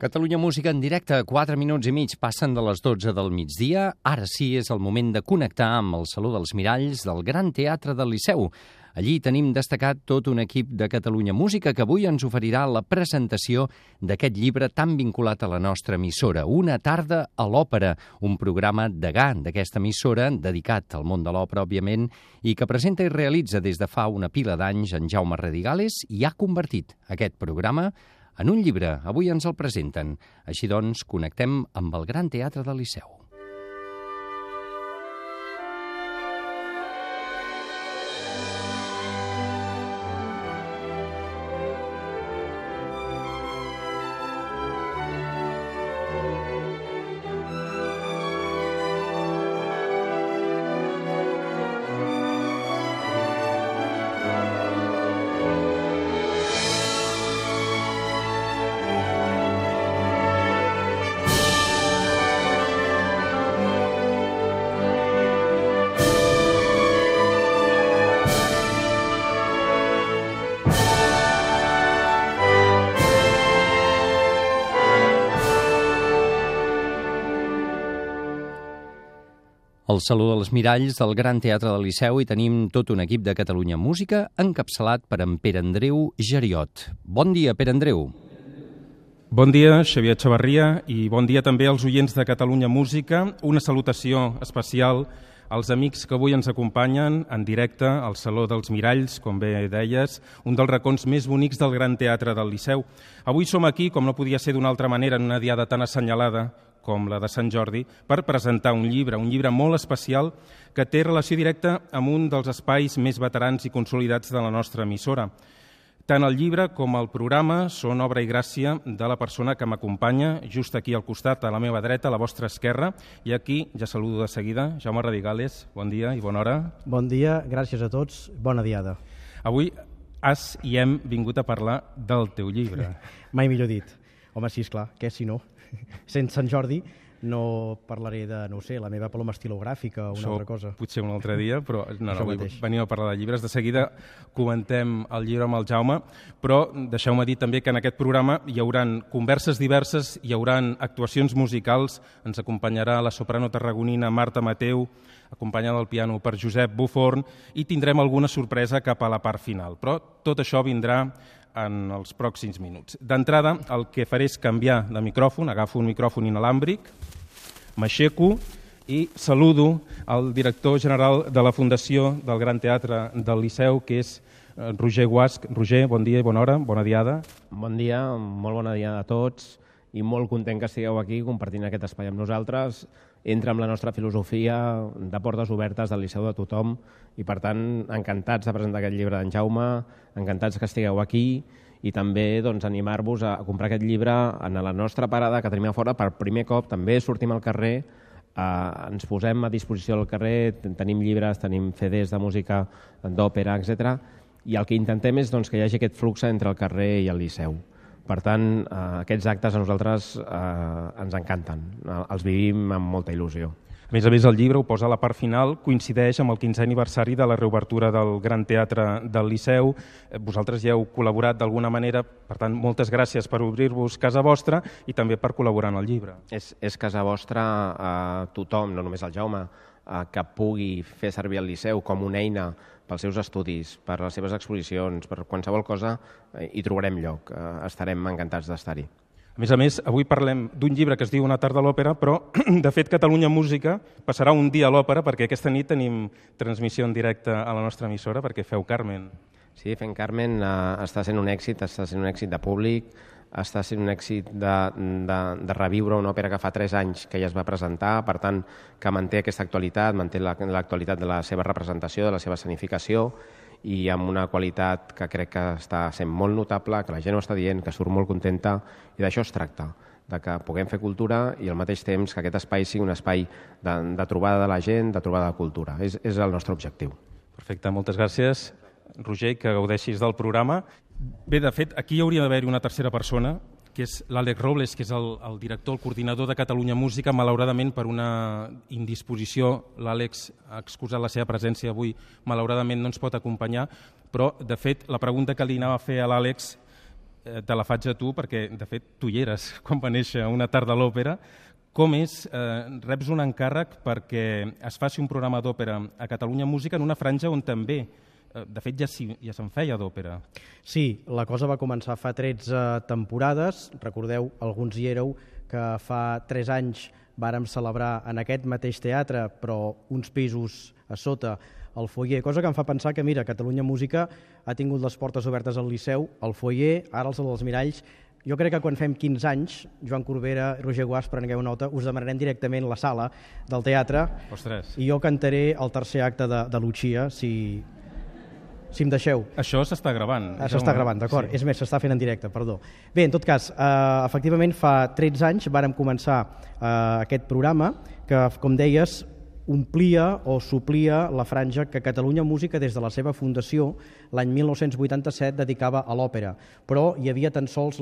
Catalunya Música en directe, 4 minuts i mig passen de les 12 del migdia. Ara sí és el moment de connectar amb el Saló dels Miralls del Gran Teatre del Liceu. Allí tenim destacat tot un equip de Catalunya Música que avui ens oferirà la presentació d'aquest llibre tan vinculat a la nostra emissora, Una tarda a l'òpera, un programa degà d'aquesta emissora dedicat al món de l'òpera, òbviament, i que presenta i realitza des de fa una pila d'anys en Jaume Radigales i ha convertit aquest programa en un llibre. Avui ens el presenten. Així doncs, connectem amb el Gran Teatre del Liceu. Al Saló dels Miralls del Gran Teatre del Liceu hi tenim tot un equip de Catalunya Música encapçalat per en Pere Andreu Geriot. Bon dia, Pere Andreu. Bon dia, Xavier Echevarria, i bon dia també als oients de Catalunya Música. Una salutació especial als amics que avui ens acompanyen en directe al Saló dels Miralls, com bé deies, un dels racons més bonics del Gran Teatre del Liceu. Avui som aquí, com no podia ser d'una altra manera, en una diada tan assenyalada com la de Sant Jordi, per presentar un llibre molt especial que té relació directa amb un dels espais més veterans i consolidats de la nostra emissora. Tant el llibre com el programa són obra i gràcia de la persona que m'acompanya just aquí al costat, a la meva dreta, a la vostra esquerra, i aquí ja saludo de seguida, Jaume Radigales, bon dia i bona hora. Bon dia, gràcies a tots, bona diada. Avui has i hem vingut a parlar del teu llibre. Mai millor dit. Home, sí, esclar, què si no? Sense Sant Jordi no parlaré de, no ho sé, la meva ploma estilogràfica o una altra cosa. Potser un altre dia, però no, avui venim a parlar de llibres. De seguida comentem el llibre amb el Jaume, però deixeu-me dir també que en aquest programa hi haurà converses diverses, hi haurà actuacions musicals, ens acompanyarà la soprano tarragonina Marta Mateu, acompanyada al piano per Josep Buforn, i tindrem alguna sorpresa cap a la part final. Però tot això vindrà en els pròxims minuts. D'entrada, el que faré és canviar de micròfon, agafo un micròfon inalàmbric, m'aixeco i saludo el director general de la Fundació del Gran Teatre del Liceu, que és Roger Guasch. Roger, bon dia i bona hora, bona diada. Bon dia, molt bona diada a tots i molt content que estigueu aquí compartint aquest espai amb nosaltres. Entra amb la nostra filosofia de portes obertes del Liceu de tothom i, per tant, encantats de presentar aquest llibre d'en Jaume, encantats que estigueu aquí i també animar-vos a comprar aquest llibre en la nostra parada que tenim a fora. Per primer cop també sortim al carrer, ens posem a disposició al carrer, tenim llibres, tenim CDs de música, d'òpera, etc. I el que intentem és que hi hagi aquest flux entre el carrer i el Liceu. Per tant, aquests actes a nosaltres ens encanten, els vivim amb molta il·lusió. A més, el llibre ho posa a la part final, coincideix amb el 15è aniversari de la reobertura del Gran Teatre del Liceu. Vosaltres ja heu col·laborat d'alguna manera, per tant, moltes gràcies per obrir-vos casa vostra i també per col·laborar en el llibre. És casa vostra tothom, no només el Jaume, que pugui fer servir el Liceu com una eina pels seus estudis, per les seves exposicions, per qualsevol cosa, hi trobarem lloc. Estarem encantats d'estar-hi. A més, avui parlem d'un llibre que es diu Una tarda a l'òpera, però, de fet, Catalunya Música passarà un dia a l'òpera, perquè aquesta nit tenim transmissió en directe a la nostra emissora, perquè feu Carmen. Sí, fent Carmen està sent un èxit de públic, està sent un èxit de reviure una òpera que fa 3 anys que ja es va presentar, per tant, que manté aquesta actualitat, manté l'actualitat de la seva representació, de la seva escenificació, i amb una qualitat que crec que està sent molt notable, que la gent ho està dient, que surt molt contenta, i d'això es tracta, de que puguem fer cultura i al mateix temps que aquest espai sigui un espai de trobada de la gent, de trobada de cultura. És el nostre objectiu. Perfecte, moltes gràcies, Roger, que gaudeixis del programa. Bé, de fet, aquí hi hauria d'haver una tercera persona, que és l'Àlex Robles, que és el director, el coordinador de Catalunya Música. Malauradament, per una indisposició, l'Àlex ha excusat la seva presència avui, malauradament no ens pot acompanyar, però, de fet, la pregunta que li anava a fer a l'Àlex te la faig a tu perquè, de fet, tu hi eres quan va néixer Una tarda a l'òpera. Com és, reps un encàrrec perquè es faci un programa d'òpera a Catalunya Música en una franja on també, de fet, ja se'n feia d'òpera. Sí, la cosa va començar fa 13 temporades. Recordeu, alguns hi éreu, que fa 3 anys vàrem celebrar en aquest mateix teatre, però uns pisos a sota, el foyer, cosa que em fa pensar que, mira, Catalunya Música ha tingut les portes obertes al Liceu, al foyer, ara al Saló dels Miralls. Jo crec que quan fem 15 anys, Joan Corbera i Roger Guàs, prengueu nota, us demanarem directament la sala del teatre. Ostres. I jo cantaré el tercer acte de Lucia, si em deixeu. Això s'està gravant. Això està gravant, d'acord. Sí. És més, s'està fent en directe, perdó. Bé, en tot cas, efectivament, fa 13 anys vàrem començar aquest programa que, com deies, omplia o suplia la franja que Catalunya Música, des de la seva fundació, l'any 1987, dedicava a l'òpera. Però hi havia tan sols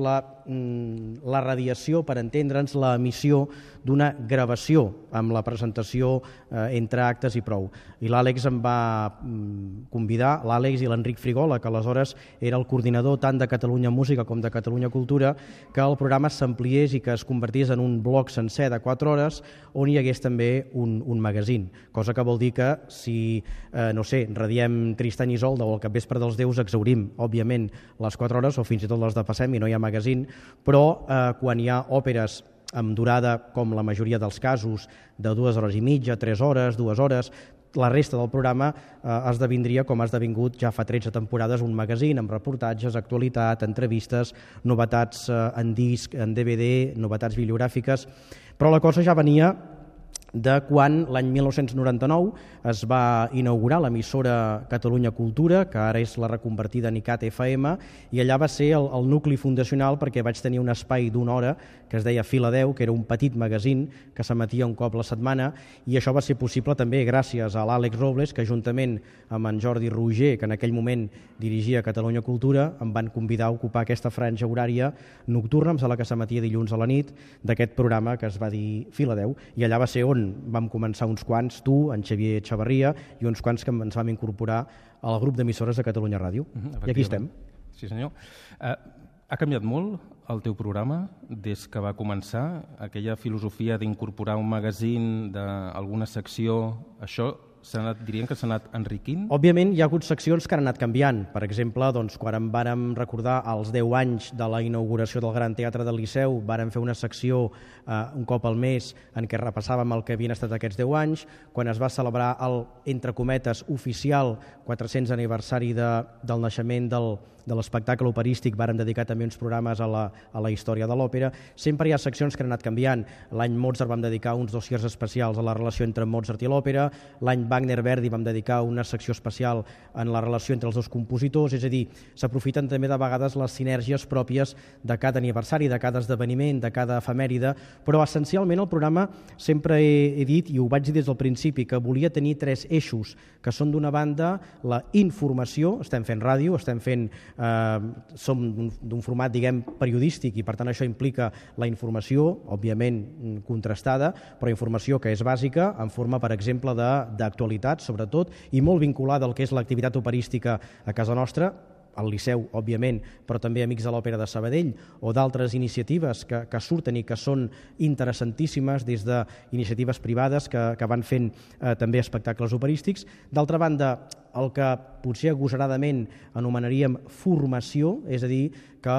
la radiació, per entendre'ns, l'emissió d'una gravació amb la presentació entre actes i prou. I l'Àlex em va convidar, l'Àlex i l'Enric Frigola, que aleshores era el coordinador tant de Catalunya Música com de Catalunya Cultura, que el programa s'ampliés i que es convertís en un bloc sencer de 4 hores on hi hagués també un magazín. Cosa que vol dir que si, no sé, radiem Tristany i Isolda o el Capvespre dels Déus, exhaurim, òbviament, les 4 hores o fins i tot les depassem i no hi ha magazín, però quan hi ha òperes amb durada, com la majoria dels casos, de 2 hores i mitja, 3 hores, 2 hores, la resta del programa esdevindria, com ha esdevingut ja fa 13 temporades, un magazín amb reportatges, actualitat, entrevistes, novetats en disc, en DVD, novetats bibliogràfiques, però la cosa ja venia de quan l'any 1999 es va inaugurar l'emissora Catalunya Cultura, que ara és la reconvertida en ICAT FM, i allà va ser el nucli fundacional perquè vaig tenir un espai d'1 hora que es deia Fila 10, que era un petit magazín que s'emetia un cop la setmana, i això va ser possible també gràcies a l'Àlex Robles, que juntament amb en Jordi Roger, que en aquell moment dirigia Catalunya Cultura, em van convidar a ocupar aquesta franja horària nocturna, em sembla que s'emetia dilluns a la nit, d'aquest programa que es va dir Fila 10, i allà va ser on vam començar uns quants, tu, en Xavier Chavarria, i uns quants que ens vam incorporar al grup d'emissores de Catalunya Ràdio. I aquí estem. Sí, senyor. Ha canviat molt el teu programa des que va començar? Aquella filosofia d'incorporar un magazín d'alguna secció, això diríem que s'ha anat enriquint? Òbviament hi ha hagut seccions que han anat canviant. Per exemple, quan vàrem recordar els 10 anys de la inauguració del Gran Teatre del Liceu, vàrem fer una secció un cop al mes en què repassàvem el que havien estat aquests 10 anys. Quan es va celebrar el, entre cometes, oficial 400 aniversari del naixement de l'espectacle operístic, vàrem dedicar també uns programes a la història de l'òpera. Sempre hi ha seccions que han anat canviant. L'any Mozart vam dedicar uns dossiers especials a la relació entre Mozart i l'òpera. L'any Wagner-Verdi vam dedicar una secció especial en la relació entre els dos compositors, és a dir, s'aprofiten també de vegades les sinergies pròpies de cada aniversari, de cada esdeveniment, de cada efemèride, però essencialment el programa sempre he dit, i ho vaig dir des del principi, que volia tenir 3 eixos, que són d'una banda la informació, estem fent ràdio, som d'un format, diguem, periodístic, i per tant això implica la informació, òbviament contrastada, però informació que és bàsica en forma, per exemple, d'actualitat, sobretot, i molt vinculada al que és l'activitat operística a casa nostra, al Liceu, òbviament, però també Amics de l'Òpera de Sabadell, o d'altres iniciatives que surten i que són interessantíssimes, des d'iniciatives privades que van fent també espectacles operístics. D'altra banda, el que potser agosaradament anomenaríem formació, és a dir, que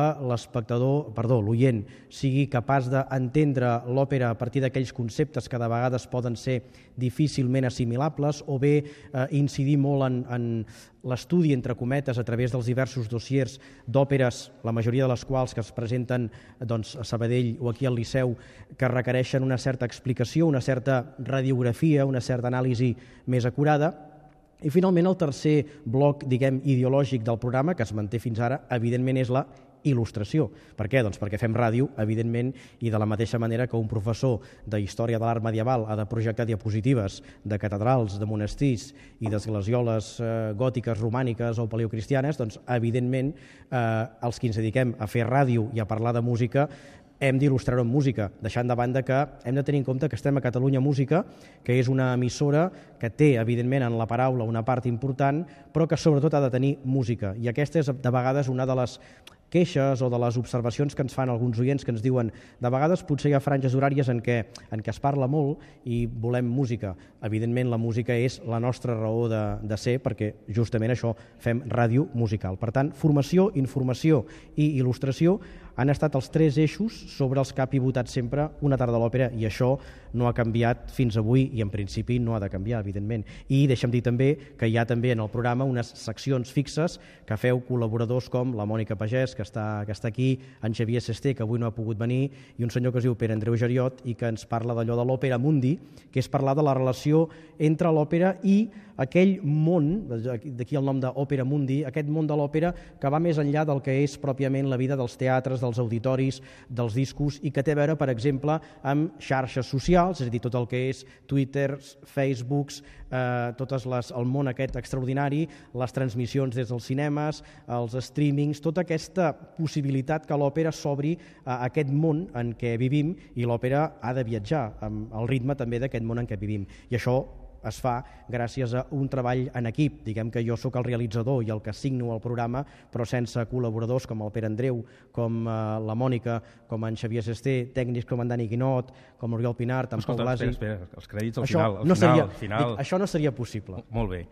l'oient sigui capaç d'entendre l'òpera a partir d'aquells conceptes que de vegades poden ser difícilment assimilables, o bé incidir molt en l'estudi, entre cometes, a través dels diversos dossiers d'òperes, la majoria de les quals que es presenten a Sabadell o aquí al Liceu, que requereixen una certa explicació, una certa radiografia, una certa anàlisi més acurada. I finalment el tercer bloc, diguem, ideològic del programa, que es manté fins ara, evidentment és la il·lustració. Per què? Doncs perquè fem ràdio, evidentment, i de la mateixa manera que un professor de història de l'art medieval ha de projectar diapositives de catedrals, de monestirs i d'esglesioles gòtiques, romàniques o paleocristianes, doncs evidentment els que ens dediquem a fer ràdio i a parlar de música hem d'il·lustrar-ho amb música, deixant de banda que hem de tenir en compte que estem a Catalunya Música, que és una emissora que té, evidentment, en la paraula una part important, però que sobretot ha de tenir música. I aquesta és, de vegades, una de les queixes o de les observacions que ens fan alguns oients que ens diuen de vegades potser hi ha franges horàries en què es parla molt i volem música. Evidentment la música és la nostra raó de ser perquè justament això fem ràdio musical. Per tant, formació, informació i il·lustració han estat els 3 eixos sobre els que ha pivotat sempre Una tarda a l'òpera i això no ha canviat fins avui i en principi no ha de canviar, evidentment. I deixa'm dir també que hi ha també en el programa unes seccions fixes que feu col·laboradors com la Mònica Pagès, que està aquí, en Xavier Sesté, que avui no ha pogut venir, i un senyor que es diu Pere Andreu Geriot i que ens parla d'allò de l'òpera mundi, que és parlar de la relació entre l'òpera i aquell món, d'aquí el nom d'Òpera Mundi, aquest món de l'òpera que va més enllà del que és pròpiament la vida dels teatres, dels auditoris, dels discos i que té a veure, per exemple, amb xarxes socials, és a dir, tot el que és Twitter, Facebooks, el món aquest extraordinari, les transmissions des dels cinemes, els streamings, tota aquesta possibilitat que l'òpera s'obri a aquest món en què vivim i l'òpera ha de viatjar amb el ritme també d'aquest món en què vivim. I això es fa gràcies a un treball en equip. Diguem que jo sóc el realitzador i el que signo el programa, però sense col·laboradors com el Pere Andreu, com la Mònica, com en Xavier Sesté, tècnics com en Dani Guinot, com l'Oriol Pinar, tant Pau Blasi... Espera, els crèdits al final. Això no seria possible. Molt bé.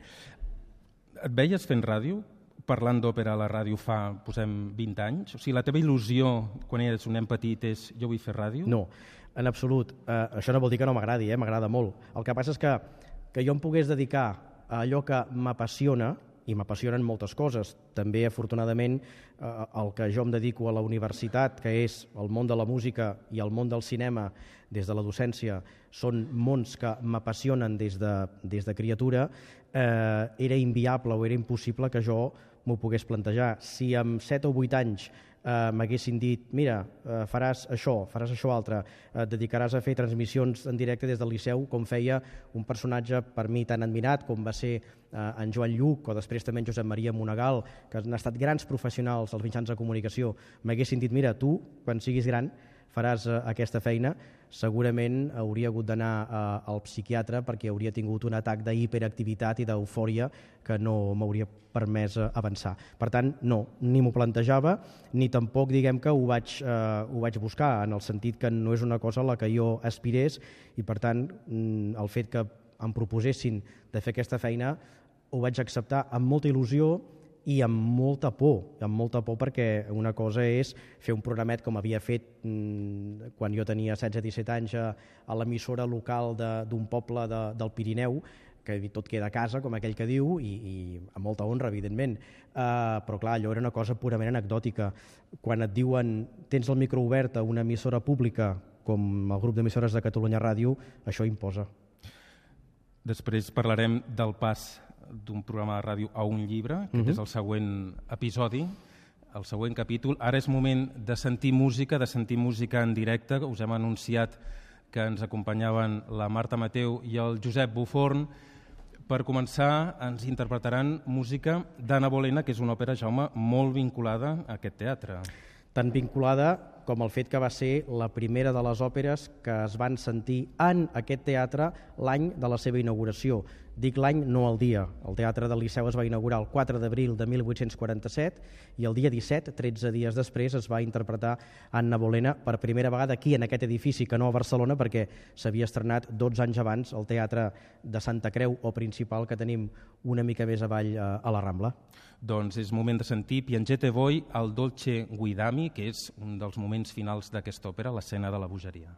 Et veies fent ràdio? Parlant d'òpera a la ràdio fa, posem, 20 anys? O sigui, la teva il·lusió quan eres un nen petit és jo vull fer ràdio? No, en absolut. Això no vol dir que no m'agradi, m'agrada molt. El que passa és que jo em pogués dedicar a allò que m'apassiona, i m'apassionen moltes coses. També, afortunadament, el que jo em dedico a la universitat, que és el món de la música i el món del cinema des de la docència, són mons que m'apassionen des de criatura, era inviable o era impossible que jo m'ho pogués plantejar. Si amb 7 o 8 anys m'haguessin dit, mira, faràs això altre, et dedicaràs a fer transmissions en directe des del Liceu, com feia un personatge per mi tan admirat com va ser en Joan Lluc o després també en Josep Maria Monegal, que han estat grans professionals dels mitjans de comunicació, m'haguessin dit, mira, tu, quan siguis gran, faràs aquesta feina, segurament hauria hagut d'anar al psiquiatre perquè hauria tingut un atac d'hiperactivitat i d'eufòria que no m'hauria permès avançar. Per tant, no, ni m'ho plantejava, ni tampoc diguem que ho vaig buscar, en el sentit que no és una cosa a la que jo aspirés i per tant el fet que em proposessin de fer aquesta feina ho vaig acceptar amb molta il·lusió i amb molta por perquè una cosa és fer un programet com havia fet quan jo tenia 16-17 anys a l'emissora local d'un poble del Pirineu, que tot queda a casa, com aquell que diu, i amb molta honra, evidentment. Però clar, allò era una cosa purament anecdòtica. Quan et diuen tens el micro obert a una emissora pública com el grup d'emissores de Catalunya Ràdio, això imposa. Després parlarem del pas d'un programa de ràdio a un llibre, que és el següent episodi, el següent capítol. Ara és moment de sentir música en directe. Us hem anunciat que ens acompanyaven la Marta Mateu i el Josep Buforn. Per començar, ens interpretaran música d'Anna Bolena, que és una òpera, Jaume, molt vinculada a aquest teatre. Tan vinculada com el fet que va ser la primera de les òperes que es van sentir en aquest teatre l'any de la seva inauguració. Dic l'any, no el dia. El Teatre del Liceu es va inaugurar el 4 d'abril de 1847 i el dia 17, 13 dies després, es va interpretar Anna Bolena per primera vegada aquí, en aquest edifici, que no a Barcelona, perquè s'havia estrenat 12 anys abans al Teatre de Santa Creu o Principal, que tenim una mica més avall a la Rambla. Doncs és moment de sentir Piangete voi al Dolce Guidami, que és un dels moments finals d'aquesta òpera, l'escena de la bogeria.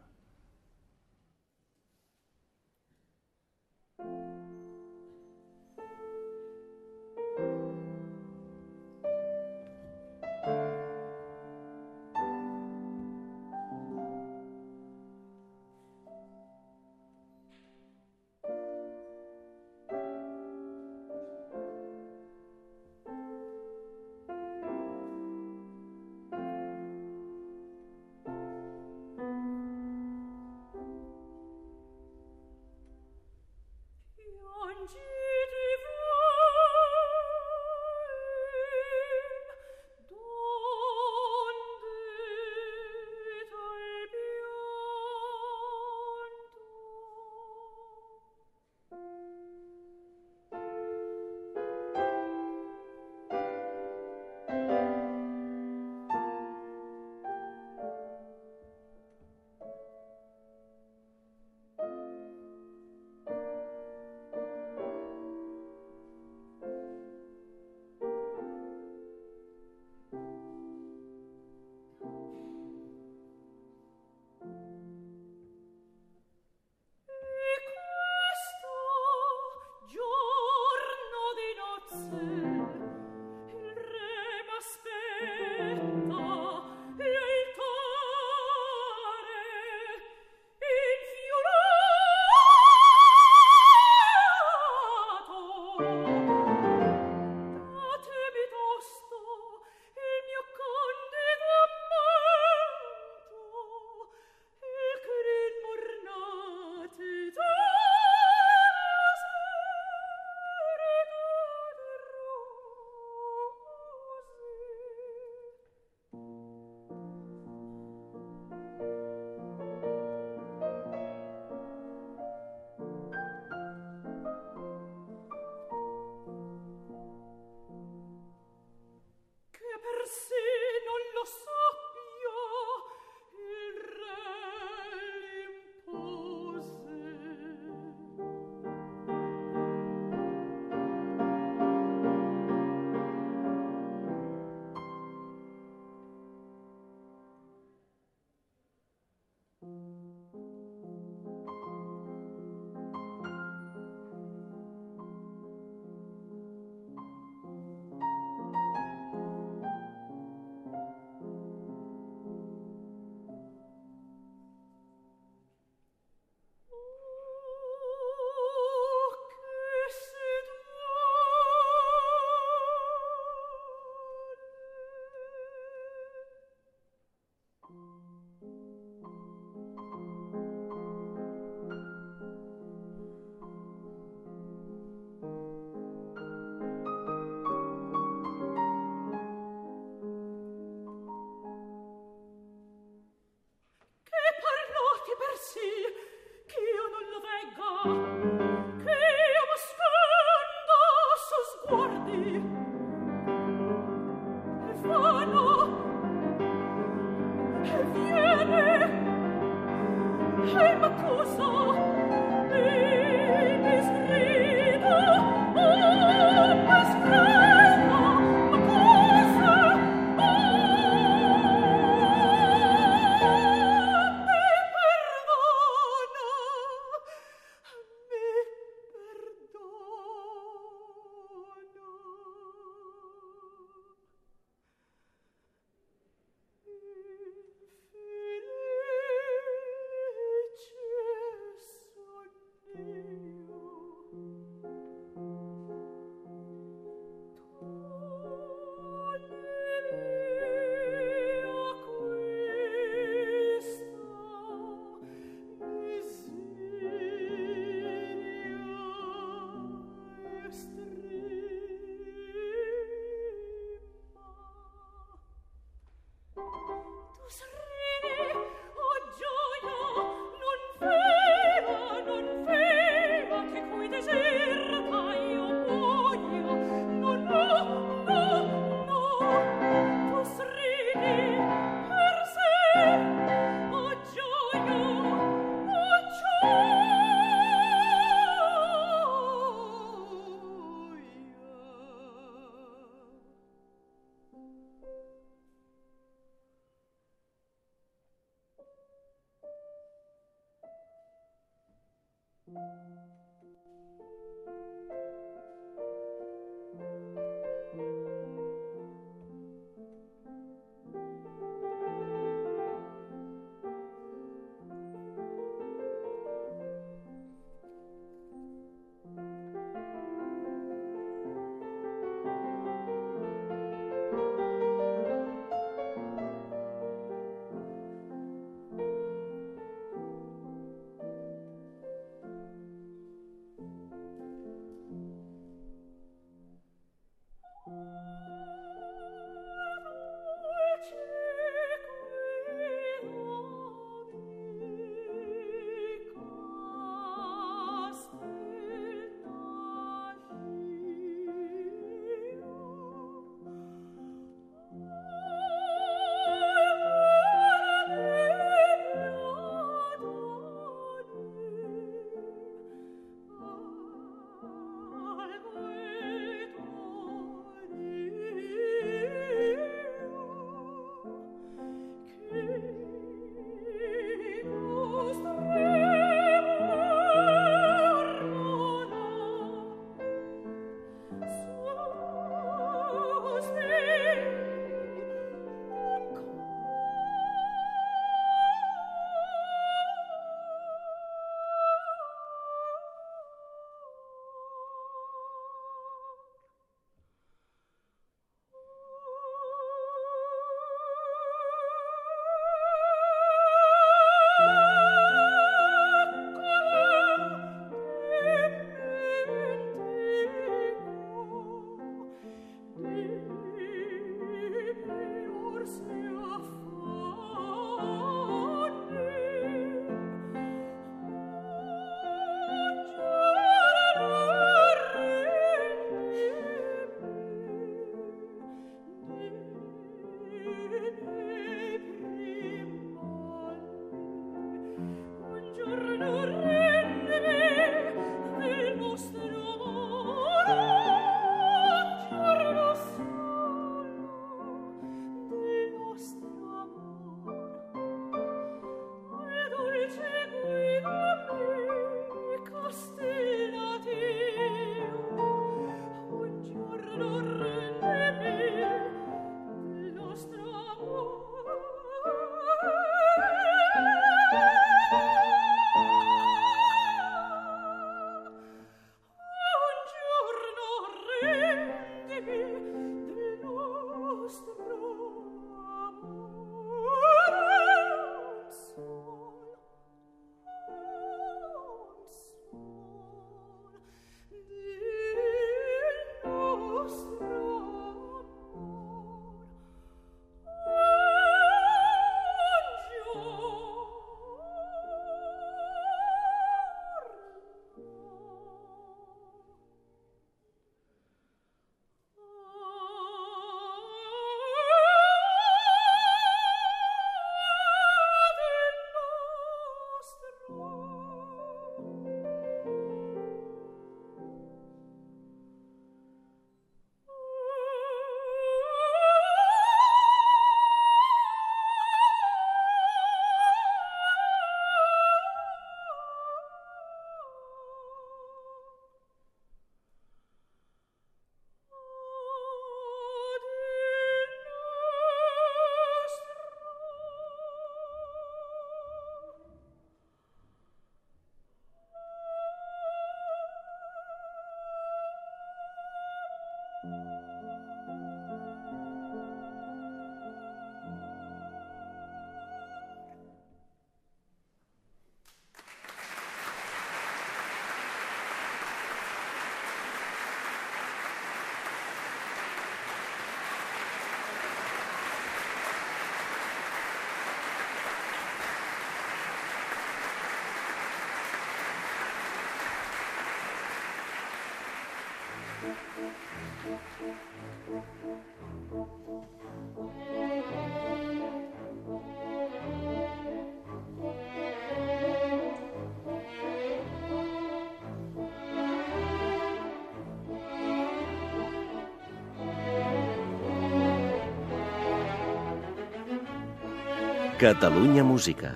Catalunya Música.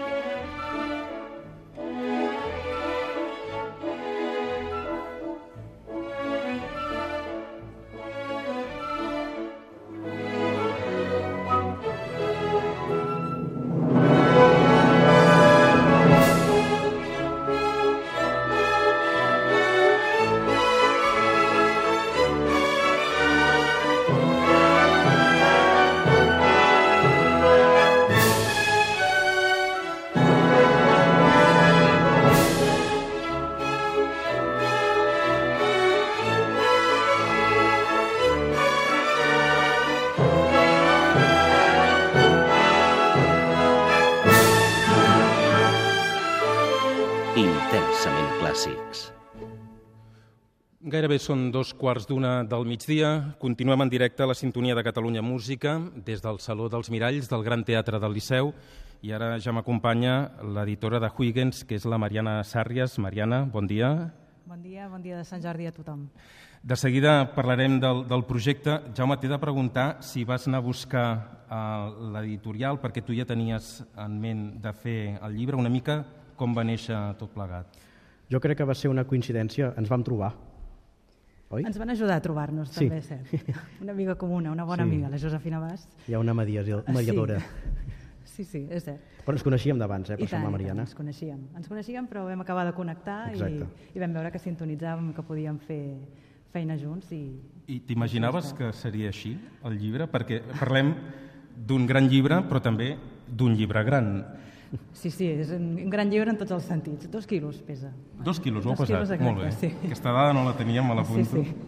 Intensament clàssics. Gairebé són 2:15 del migdia. Continuem en directe a la sintonia de Catalunya Música des del Saló dels Miralls del Gran Teatre del Liceu. I ara ja m'acompanya l'editora de Huygens, que és la Mariana Sàrries. Mariana, bon dia. Bon dia de Sant Jordi a tothom. De seguida parlarem del projecte. Jaume, t'he de preguntar si vas anar a buscar l'editorial perquè tu ja tenies en ment de fer el llibre. Una mica com va néixer tot plegat? Jo crec que va ser una coincidència. Ens vam trobar. Oi? Ens van ajudar a trobar-nos, Sí. també, cert. Una amiga comuna, una bona Sí. amiga, la Josefina Bast. Hi ha una mediadora. Sí, és cert. Però ens coneixíem d'abans, per I això amb la Mariana. ens coneixíem, però vam acabar de connectar i vam veure que sintonitzàvem, que podíem fer feina junts. I t'imaginaves que seria així, el llibre? Perquè parlem d'un gran llibre, però també d'un llibre gran. Sí, és un gran llibre en tots els sentits. 2 quilos pesa. 2 quilos, ho ha 2 quilos pesat. exacte, Molt bé. sí. Aquesta dada no la teníem, me l'apunto. Sí.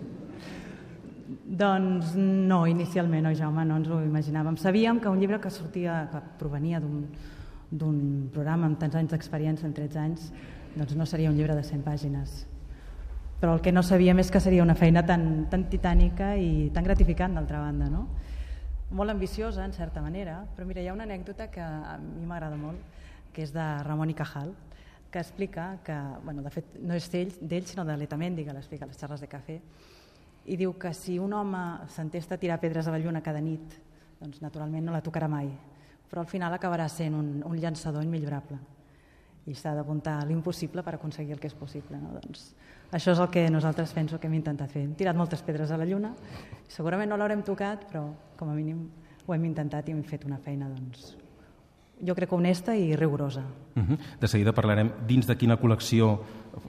Doncs no, inicialment, no, Jaume, no ens ho imaginàvem. Sabíem que un llibre que provenia d'un programa amb tants anys d'experiència, en 13 anys, doncs no seria un llibre de 100 pàgines. Però el que no sabíem és que seria una feina tan titànica i tan gratificant, d'altra banda, no? Molt ambiciosa, en certa manera, però mira, hi ha una anècdota que a mi m'agrada molt, que és de Ramon i Cajal, que explica que, bueno, de fet, no és d'ell, sinó de Letamendi, que l'explica a les xarles de cafè, i diu que si un home s'entesta a tirar pedres a la lluna cada nit, doncs naturalment no la tocarà mai, però al final acabarà sent un llançador immillorable. I s'ha d'apuntar a l'impossible per aconseguir el que és possible, no? Doncs això és el que nosaltres penso que hem intentat fer. Hem tirat moltes pedres a la lluna, segurament no l'haurem tocat, però com a mínim ho hem intentat i hem fet una feina, doncs, jo crec que honesta i rigorosa. De seguida parlarem dins de quina col·lecció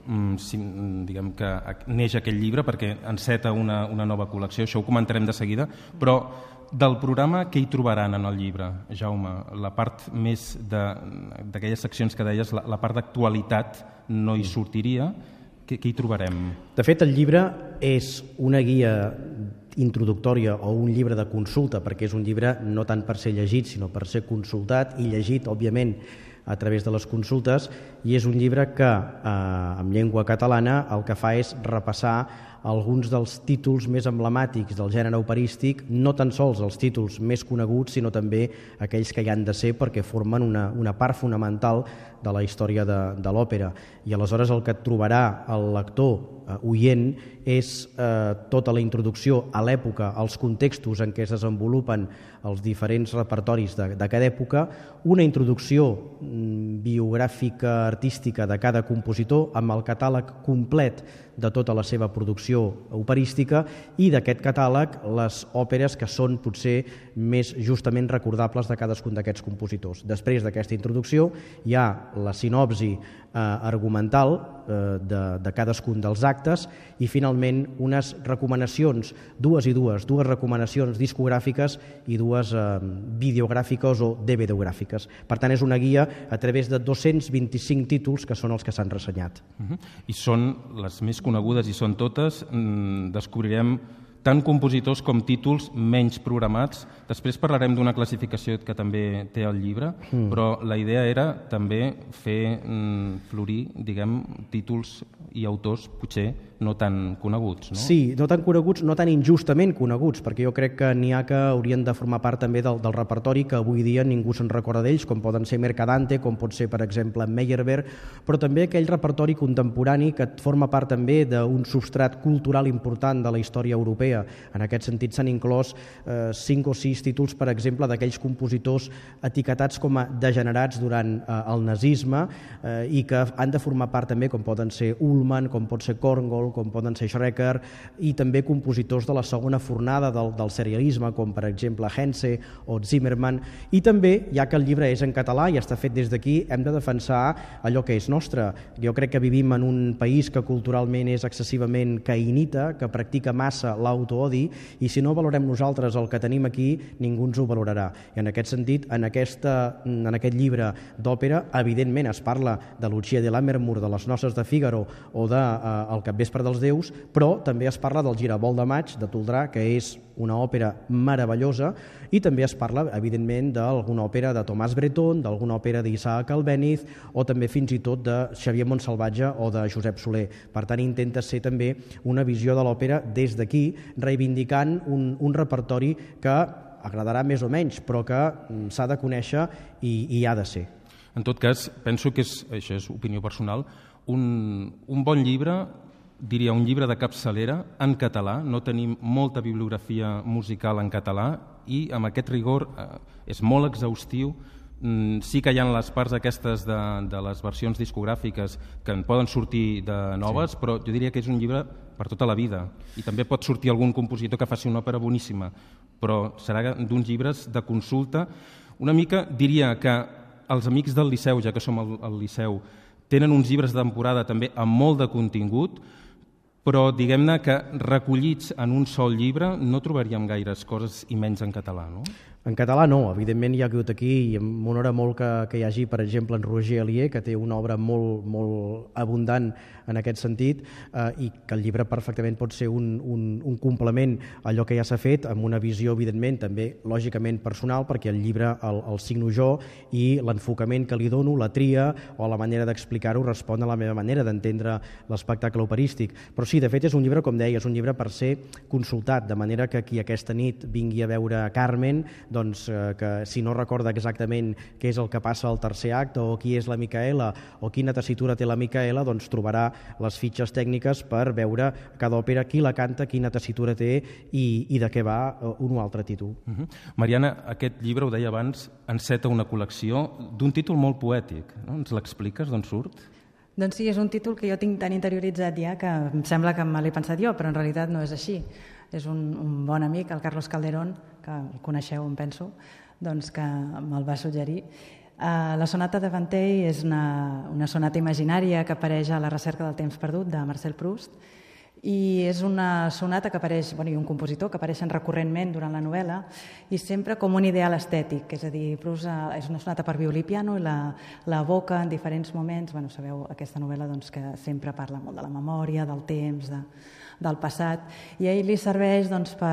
diguem que neix aquest llibre, perquè enceta una nova col·lecció, això ho comentarem de seguida, però del programa què hi trobaran en el llibre, Jaume? La part més d'aquelles seccions que deies, la part d'actualitat no hi sortiria, què hi trobarem? De fet, el llibre és una guia introductòria o un llibre de consulta, perquè és un llibre no tant per ser llegit, sinó per ser consultat i llegit, òbviament, a través de les consultes, i és un llibre que, en llengua catalana, el que fa és repassar alguns dels títols més emblemàtics del gènere operístic, no tan sols els títols més coneguts, sinó també aquells que hi han de ser perquè formen una part fonamental de la història de l'òpera. I aleshores el que et trobarà el lector oient és tota la introducció a l'època, als contextos en què es desenvolupen els diferents repertoris de cada època, una introducció biogràfica, artística de cada compositor amb el catàleg complet de tota la seva producció operística i d'aquest catàleg les òperes que són potser més justament recordables de cadascun d'aquests compositors. Després d'aquesta introducció hi ha la sinopsi argumental de cadascun dels actes i finalment unes recomanacions, dues recomanacions discogràfiques i dues videogràfiques o DVD-gràfiques. Per tant, és una guia a través de 225 títols que són els que s'han ressenyat. I són les més conegudes i són totes, descobrirem tant compositors com títols menys programats. Després parlarem d'una classificació que també té el llibre, però la idea era també fer florir, diguem, títols i autors potser no tan coneguts, no? Sí, no tan coneguts, no tan injustament coneguts, perquè jo crec que n'hi ha que haurien de formar part també del repertori que avui dia ningú se'n recorda d'ells, com poden ser Mercadante, com pot ser, per exemple, Meyerbeer, però també aquell repertori contemporani que forma part també d'un substrat cultural important de la història europea. En aquest sentit s'han inclòs 5 o 6 títols, per exemple, d'aquells compositors etiquetats com a degenerats durant el nazisme i que han de formar part també, com poden ser Ullmann, com pot ser Korngold, com poden ser Schrecker, i també compositors de la segona fornada del serialisme, com per exemple Henze o Zimmermann. I també, ja que el llibre és en català i està fet des d'aquí, hem de defensar allò que és nostre. Jo crec que vivim en un país que culturalment és excessivament caïnita, que practica massa l'autoodi, i si no valorem nosaltres el que tenim aquí, ningú ens ho valorarà. I en aquest sentit, en aquest llibre d'òpera, evidentment es parla de Lucia di Lammermoor, de les Noces de Fígaro o de El capvespre dels déus, però també es parla del Giravolt de maig de Toldrà, que és una òpera meravellosa, i també es parla, evidentment, d'alguna òpera de Tomàs Bretón, d'alguna òpera d'Isaac Albéniz, o també fins i tot de Xavier Montsalvatge o de Josep Soler. Per tant, intenta ser també una visió de l'òpera des d'aquí, reivindicant un repertori que agradarà més o menys, però que s'ha de conèixer i ha de ser. En tot cas, penso que això és opinió personal, un bon llibre, diria un llibre de capçalera en català, no tenim molta bibliografia musical en català i amb aquest rigor és molt exhaustiu. Sí que hi ha les parts aquestes de les versions discogràfiques que en poden sortir de noves, sí, però jo diria que és un llibre per tota la vida, i també pot sortir algun compositor que faci una òpera boníssima, però serà d'uns llibres de consulta. Una mica diria que els amics del Liceu, ja que som al Liceu, tenen uns llibres de temporada també amb molt de contingut, però diguem-ne que recollits en un sol llibre no trobaríem gaires coses, i menys en català, no? En català no, evidentment hi ha hagut aquí, i m'honora molt que hi hagi, per exemple, en Roger Alier, que té una obra molt abundant en aquest sentit, i que el llibre perfectament pot ser un complement a allò que ja s'ha fet, amb una visió, evidentment, també lògicament personal, perquè el llibre el signo jo, i l'enfocament que li dono, la tria, o la manera d'explicar-ho respon a la meva manera d'entendre l'espectacle operístic. Però sí, de fet, és un llibre, com deia, és un llibre per ser consultat, de manera que qui aquesta nit vingui a veure Carmen, doncs que si no recorda exactament què és el que passa al tercer acte, o qui és la Micaela, o quina tessitura té la Micaela, doncs trobarà les fitxes tècniques per veure cada òpera qui la canta, quina tessitura té i de què va un o altre títol. Mariana, aquest llibre, ho deia abans, enceta una col·lecció d'un títol molt poètic, no? Ens l'expliques, d'on surt? Doncs sí, és un títol que jo tinc tan interioritzat ja que em sembla que me l'he pensat jo, però en realitat no és així. És un bon amic, el Carlos Calderón, que el coneixeu, em penso, doncs que me'l va suggerir. La sonata de Ventell és una sonata imaginària que apareix a La recerca del temps perdut, de Marcel Proust, i és una sonata que apareix, i un compositor que apareixen recurrentment durant la novel·la, i sempre com un ideal estètic, és a dir, Proust és una sonata per violí i piano i l'evoca en diferents moments. Sabeu, aquesta novel·la que sempre parla molt de la memòria, del temps, del passat, i a ell li serveix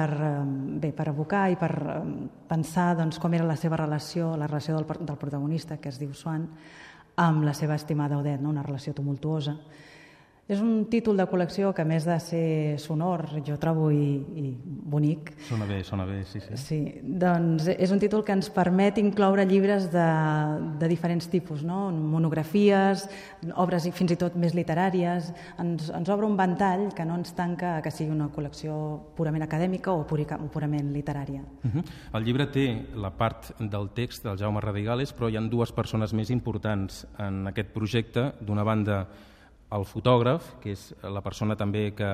per evocar i per pensar com era la seva relació, la relació del protagonista, que es diu Swann, amb la seva estimada Odette, una relació tumultuosa. És un títol de col·lecció que, a més de ser sonor, jo trobo i bonic. Sona bé, sí. Sí, doncs és un títol que ens permet incloure llibres de diferents tipus, no? Monografies, obres fins i tot més literàries. Ens obre un ventall que no ens tanca que sigui una col·lecció purament acadèmica o purament literària. El llibre té la part del text del Jaume Radigales, però hi ha dues persones més importants en aquest projecte. D'una banda, el fotògraf, que és la persona també que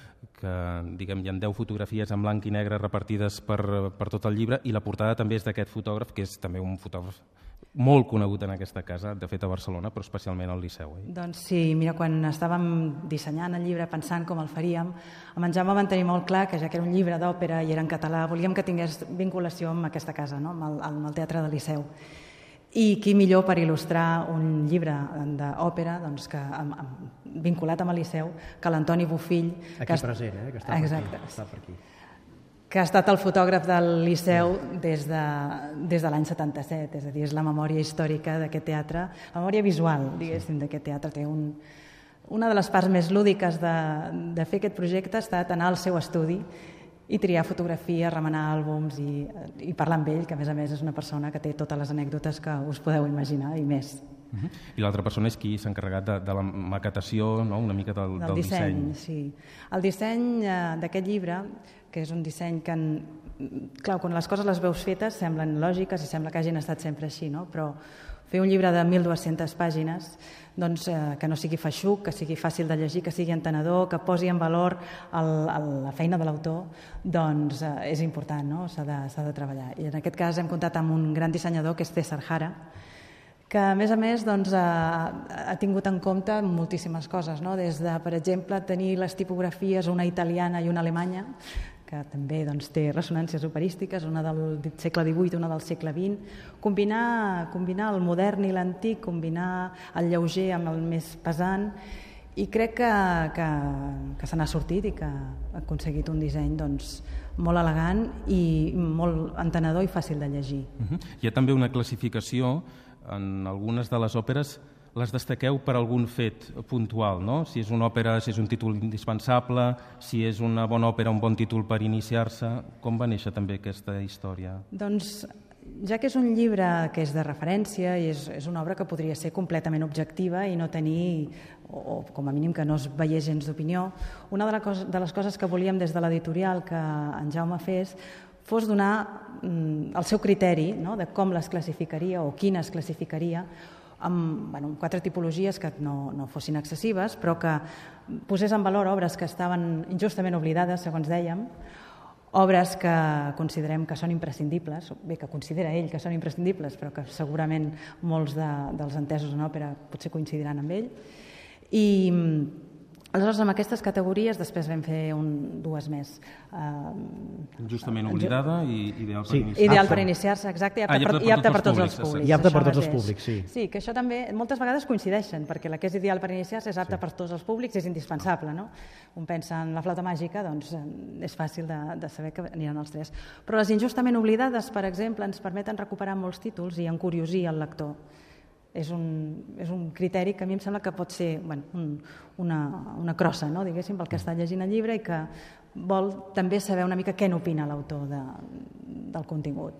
diguem, hi ha 10 fotografies en blanc i negre repartides per tot el llibre, i la portada també és d'aquest fotògraf, que és també un fotògraf molt conegut en aquesta casa, de fet a Barcelona, però especialment al Liceu. Doncs sí, mira, quan estàvem dissenyant el llibre, pensant com el faríem, amb en Jaume vam tenir molt clar que, ja que era un llibre d'òpera i era en català, volíem que tingués vinculació amb aquesta casa, no? amb el Teatre del Liceu. I qui millor per il·lustrar un llibre d'òpera vinculat amb el Liceu que l'Antoni Bofill, aquí present, que està per aquí, que ha estat el fotògraf del Liceu des de l'any 77, és a dir, és la memòria històrica d'aquest teatre, la memòria visual, diguéssim, d'aquest teatre. Té Una de les parts més lúdiques de fer aquest projecte ha estat anar al seu estudi i triar fotografies, remenar àlbums i parlar amb ell, que a més és una persona que té totes les anècdotes que us podeu imaginar i més. I l'altra persona és qui s'ha encarregat de la maquetació, no? Una mica del disseny. Sí. El disseny d'aquest llibre, que és un disseny que, clar, quan les coses les veus fetes semblen lògiques i sembla que hagin estat sempre així, no? Però fer un llibre de 1.200 pàgines, doncs, que no sigui feixuc, que sigui fàcil de llegir, que sigui entenedor, que posi en valor la feina de l'autor, doncs és important, no? S'ha de treballar. I en aquest cas hem comptat amb un gran dissenyador, que és César Jara, que a més doncs, ha tingut en compte moltíssimes coses, no? Des de, per exemple, tenir les tipografies, una italiana i una alemanya, que també doncs, té ressonàncies operístiques, una del segle XVIII, una del segle XX, combinar el modern i l'antic, combinar el lleuger amb el més pesant, i crec que se n'ha sortit i que ha aconseguit un disseny doncs, molt elegant i molt entenedor i fàcil de llegir. Hi ha també una classificació. En algunes de les òperes les destaqueu per algun fet puntual, no? Si és una òpera, si és un títol indispensable, si és una bona òpera, un bon títol per iniciar-se. Com va néixer també aquesta història? Doncs, ja que és un llibre que és de referència i és una obra que podria ser completament objectiva i no tenir, o com a mínim que no es veiés gens d'opinió, una de les coses que volíem des de l'editorial que en Jaume fos donar el seu criteri, no?, de com les classificaria o quines classificaria amb 4 tipologies que no fossin excessives, però que posés en valor obres que estaven injustament oblidades, segons dèiem, obres que considerem que són imprescindibles, bé, que considera ell que són imprescindibles, però que segurament molts dels entesos en òpera potser coincidiran amb ell. I aleshores, amb aquestes categories, després vam fer dues més. Justament oblidada i ideal per iniciar-se. Ideal per iniciar-se, exacte, i apte per tots els públics. I apte per tots els públics, sí. Sí, que això també moltes vegades coincideixen, perquè la que és ideal per iniciar-se és apte per tots els públics, és indispensable, no? Un pensa en la flauta màgica, doncs és fàcil de saber que aniran els 3. Però les injustament oblidades, per exemple, ens permeten recuperar molts títols i encuriosir el lector. És un criteri que a mi em sembla que pot ser una crossa, no? Diguéssim, pel que està llegint el llibre i que vol també saber una mica què n'opina l'autor del contingut.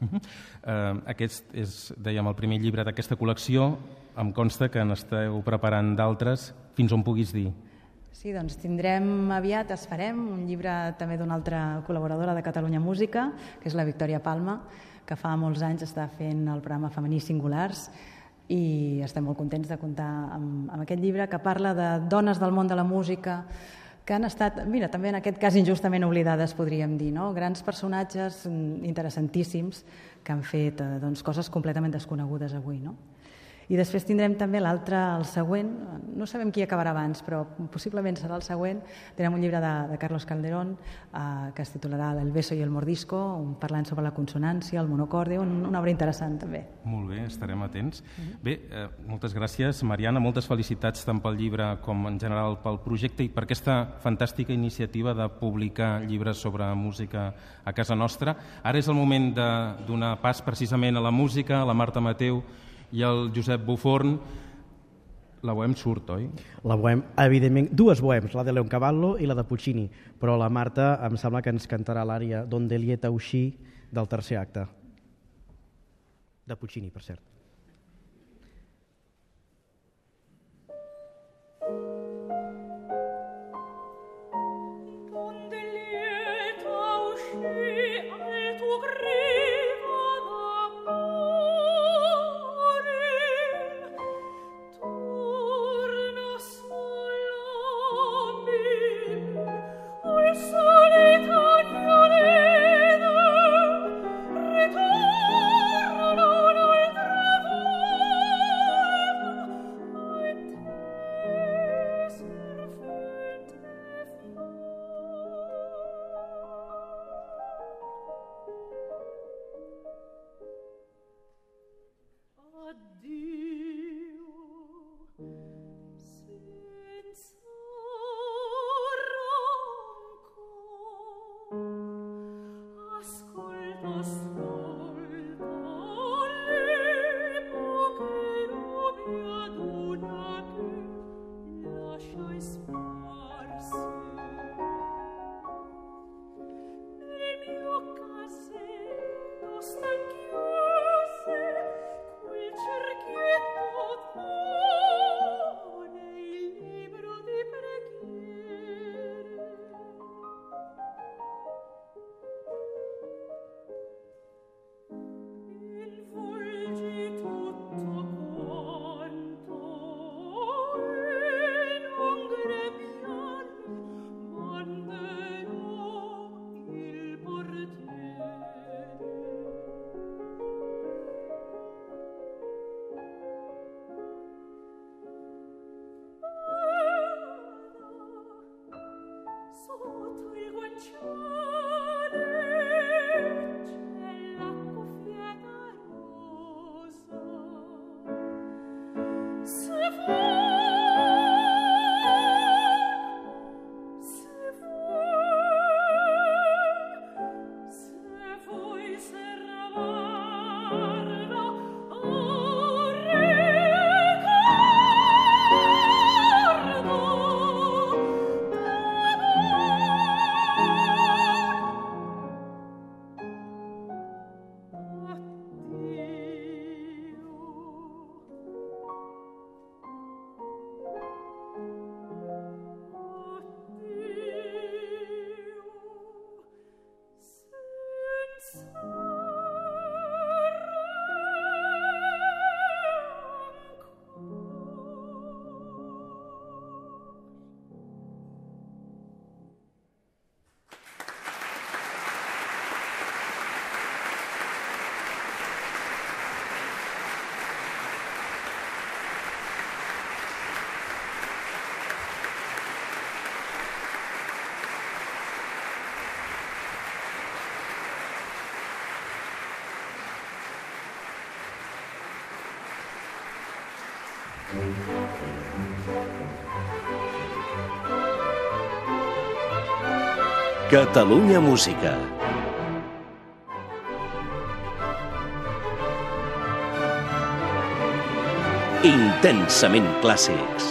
Aquest és, dèiem, el primer llibre d'aquesta col·lecció. Em consta que n'esteu preparant d'altres. Fins on puguis dir? Sí, doncs tindrem aviat, farem un llibre també d'una altra col·laboradora de Catalunya Música, que és la Victòria Palma, que fa molts anys està fent el programa Femení Singulars, i estem molt contents de comptar amb aquest llibre que parla de dones del món de la música que han estat, mira, també en aquest cas injustament oblidades, podríem dir, no? Grans personatges interessantíssims que han fet coses completament desconegudes avui, no? I després tindrem també l'altre, el següent, no sabem qui acabarà abans, però possiblement serà el següent. Tindrem un llibre de Carlos Calderón que es titularà El beso y el mordisco, parlant sobre la consonància, el monocorde, una obra interessant també. Molt bé, estarem atents. Bé, moltes gràcies, Mariana, moltes felicitats tant pel llibre com en general pel projecte i per aquesta fantàstica iniciativa de publicar llibres sobre música a casa nostra. Ara és el moment de donar pas precisament a la música, a la Marta Mateu i el Josep Buforn. La bohem surt, oi? La bohem, evidentment, dues bohems, la de Leoncavallo i la de Puccini, però la Marta em sembla que ens cantarà l'ària Donde lieta uscì del tercer acte. De Puccini, per cert. Ritorno Catalunya Música. Intensament clàssics.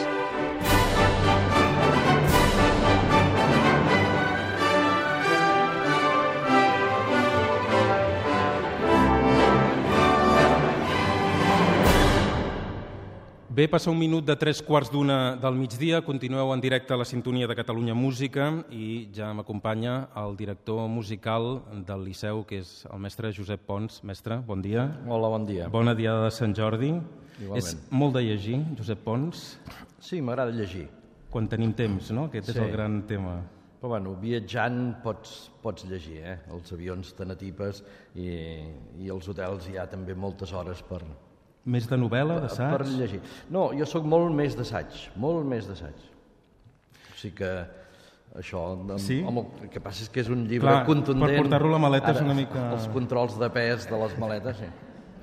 Bé, passa un minut de 3:15 del migdia, continueu en directe a la sintonia de Catalunya Música i ja m'acompanya el director musical del Liceu, que és el mestre Josep Pons. Mestre, bon dia. Hola, bon dia. Bona diada de Sant Jordi. Igualment. És molt de llegir, Josep Pons? Sí, m'agrada llegir. Quan tenim temps, no? Aquest és el gran tema. Però bueno, viatjant pots llegir, eh? Els avions te n'atipes i els hotels hi ha també moltes hores per... Més de novel·la, d'assaig? Per llegir. No, jo sóc molt més d'assaig, molt més d'assaig. O sigui que això... Sí? El que passa és que és un llibre contundent. Per portar-lo a la maleta és una mica... Els controls de pes de les maletes, sí.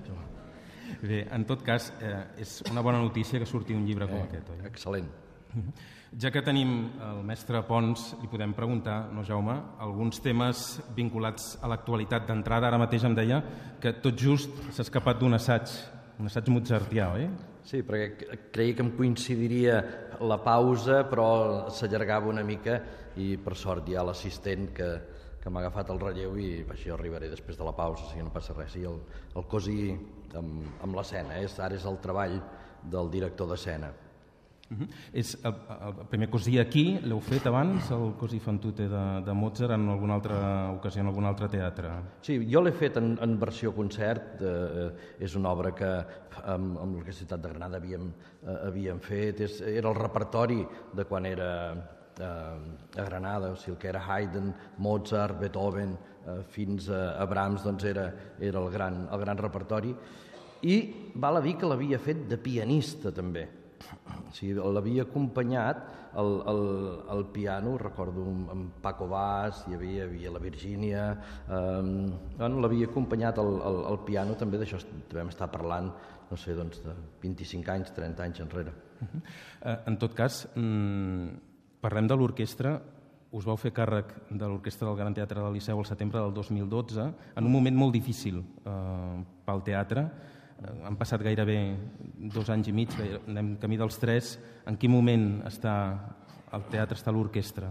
Bé, en tot cas, és una bona notícia que surti un llibre com aquest, oi? Excel·lent. Ja que tenim el mestre Pons, li podem preguntar, no, Jaume, alguns temes vinculats a l'actualitat d'entrada. Ara mateix em deia que tot just s'ha escapat d'un assaig mozartià, oi? Sí, perquè creia que em coincidiria la pausa, però s'allargava una mica i per sort hi ha l'assistent que m'ha agafat el relleu i jo arribaré després de la pausa, o sigui, no passa res. I el cosí amb l'escena, ara és el treball del director d'escena. És el primer cosí aquí, l'heu fet abans, el cosí fan tutte de Mozart, en alguna altra ocasió, en algun altre teatre? Sí, jo l'he fet en versió concert, és una obra que amb l'Orquestra de Granada havíem fet, era el repertori de quan era a Granada, o sigui, el que era Haydn, Mozart, Beethoven, fins a Brahms, doncs era el gran repertori, i val a dir que l'havia fet de pianista també. O sigui, l'havia acompanyat al piano, recordo amb Paco Bas, hi havia la Virgínia, l'havia acompanyat al piano també, d'això vam estar parlant, no sé, doncs de 25 anys, 30 anys enrere. En tot cas, parlem de l'orquestra. Us vau fer càrrec de l'Orquestra del Gran Teatre del Liceu al setembre del 2012, en un moment molt difícil pel teatre. Han passat gairebé 2 anys i mig, anem camí dels 3. En quin moment està el teatre, està l'orquestra?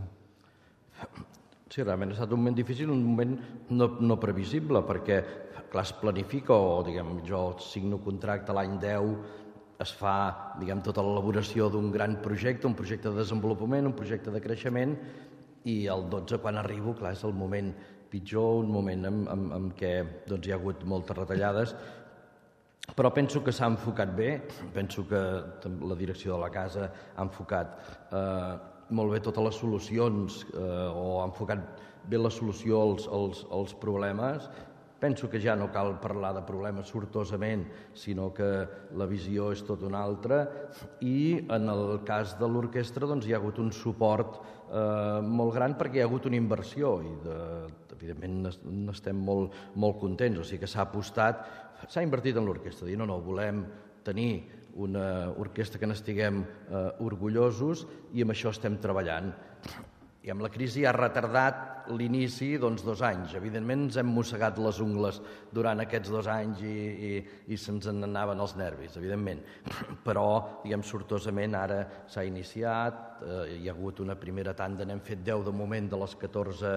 Sí, realment ha estat un moment difícil, un moment no previsible, perquè, clar, es planifica, o, diguem, jo signo contracte l'any 10, es fa, diguem, tota l'elaboració d'un gran projecte, un projecte de desenvolupament, un projecte de creixement, i el 12, quan arribo, clar, és el moment pitjor, un moment en què doncs, hi ha hagut moltes retallades, però penso que s'ha enfocat bé, penso que la direcció de la casa ha enfocat molt bé totes les solucions o ha enfocat bé la solució als problemes. Penso que ja no cal parlar de problemes sortosament, sinó que la visió és tot una altra, i en el cas de l'orquestra doncs, hi ha hagut un suport molt gran perquè hi ha hagut una inversió i evidentment n'estem molt contents, o sigui que s'ha apostat, s'ha invertit en l'orquestra, dir no, volem tenir una orquestra que n'estiguem orgullosos i amb això estem treballant. I amb la crisi ha retardat l'inici 2 anys. Evidentment ens hem mossegat les ungles durant aquests 2 anys i se'ns n'anaven els nervis, evidentment. Però, sortosament, ara s'ha iniciat, hi ha hagut una primera tanda, n'hem fet 10 de moment de les 14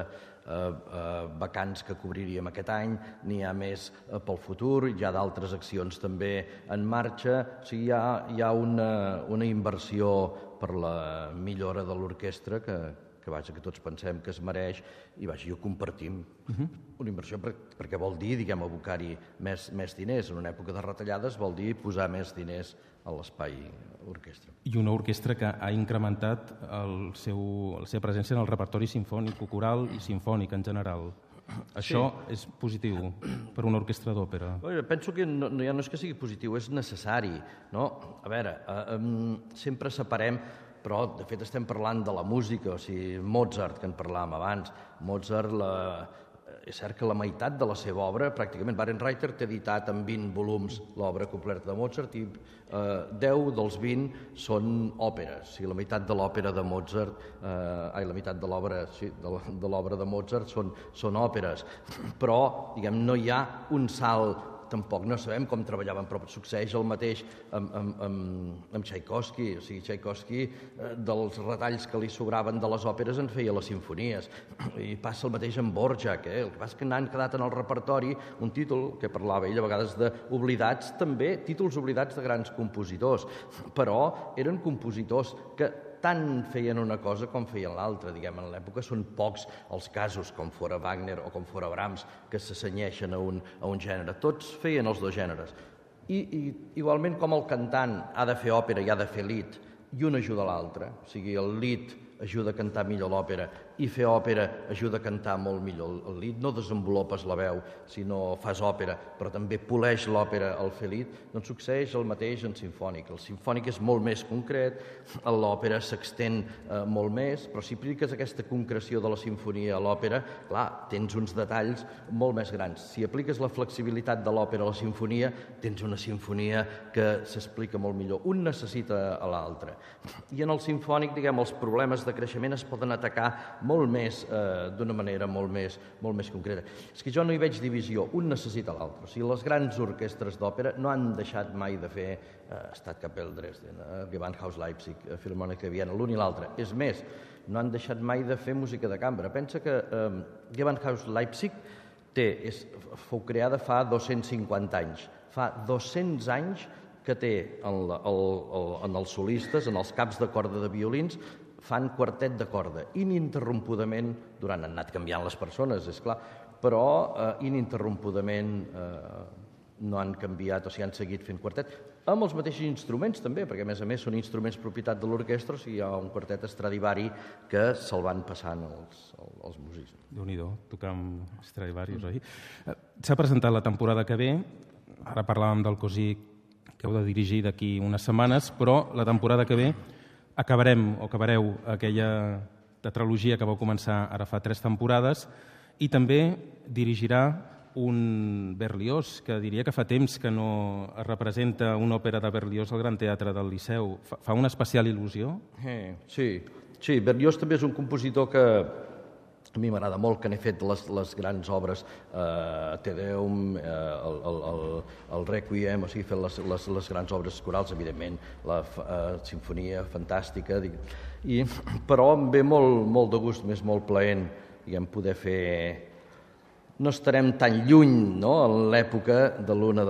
vacants que cobriríem aquest any, n'hi ha més pel futur, hi ha d'altres accions també en marxa, o sigui, hi ha una inversió per la millora de l'orquestra que tots pensem que es mereix i ho compartim. Una inversió perquè vol dir, abocar-hi més diners. En una època de retallades vol dir posar més diners a l'espai orquestra. I una orquestra que ha incrementat la seva presència en el repertori sinfònic, coral i sinfònic en general. Això és positiu per una orquestra d'òpera? Penso que ja no és que sigui positiu, és necessari. A veure, sempre separem, però de fet estem parlant de la música, o sigui, Mozart, que en parlàvem abans. Mozart, és cert que la meitat de la seva obra, pràcticament, Bärenreiter té editat en 20 volums l'obra completa de Mozart i 10 dels 20 són òperes. O sigui, la meitat de l'òpera de Mozart, la meitat de l'obra de Mozart són òperes. Però, no hi ha un salt. Tampoc no sabem com treballaven, però succeeix el mateix amb Tchaikovsky. O sigui, Tchaikovsky, dels retalls que li sobraven de les òperes, en feia les sinfonies. I passa el mateix amb Dvořák. El que passa és que n'han quedat en el repertori un títol, que parlava ell a vegades d'oblidats, també títols oblidats de grans compositors. Però eren compositors que tant feien una cosa com feien l'altra. En l'època són pocs els casos, com fora Wagner o com fora Brahms, que s'assenyeixen a un gènere. Tots feien els 2 gèneres. I igualment com el cantant ha de fer òpera i ha de fer lied, i un ajuda l'altre. O sigui, el lied ajuda a cantar millor l'òpera i fer òpera ajuda a cantar molt millor el lied. No desenvolupes la veu si no fas òpera, però també poleix l'òpera al fer lied. Doncs succeeix el mateix en sinfònic. El sinfònic és molt més concret, l'òpera s'extén molt més, però si apliques aquesta concreció de la sinfonia a l'òpera, clar, tens uns detalls molt més grans. Si apliques la flexibilitat de l'òpera a la sinfonia, tens una sinfonia que s'explica molt millor. Un necessita a l'altre. I en el sinfònic, els problemes de creixement es poden atacar molt més, d'una manera molt més concreta. És que jo no hi veig divisió, un necessita l'altre. O sigui, les grans orquestres d'òpera no han deixat mai de fer Staatskapelle Dresden, Gewandhaus Leipzig, Filharmònica de Viena, l'un i l'altre. És més, no han deixat mai de fer música de cambra. Pensa que Gewandhaus Leipzig fou creada fa 250 anys. Fa 200 anys que té en els solistes, en els caps de corda de violins, fan quartet de corda, ininterrompudament, han anat canviant les persones, és clar, però ininterrompudament no han canviat, o sigui, han seguit fent quartet, amb els mateixos instruments també, perquè a més són instruments propietat de l'orquestra, o sigui, hi ha un quartet Stradivari que se'l van passant els músics. Déu-n'hi-do, tocar amb Stradivarius, oi? S'ha presentat la temporada que ve, ara parlàvem del Così, que heu de dirigir d'aquí unes setmanes, però la temporada que ve acabareu aquella tetralogia que vau començar ara fa 3 temporades i també dirigirà un Berlioz, que diria que fa temps que no es representa una òpera de Berlioz al Gran Teatre del Liceu. Fa una especial il·lusió? Sí, Berlioz també és un compositor que a mi m'agrada molt, que n'he fet les grans obres, Te Deum, el Requiem, o sigui, he fet les grans obres corals, evidentment, la sinfonia fantàstica, però em ve molt de gust, m'és molt plaent, poder fer... No estarem tan lluny en l'època de l'una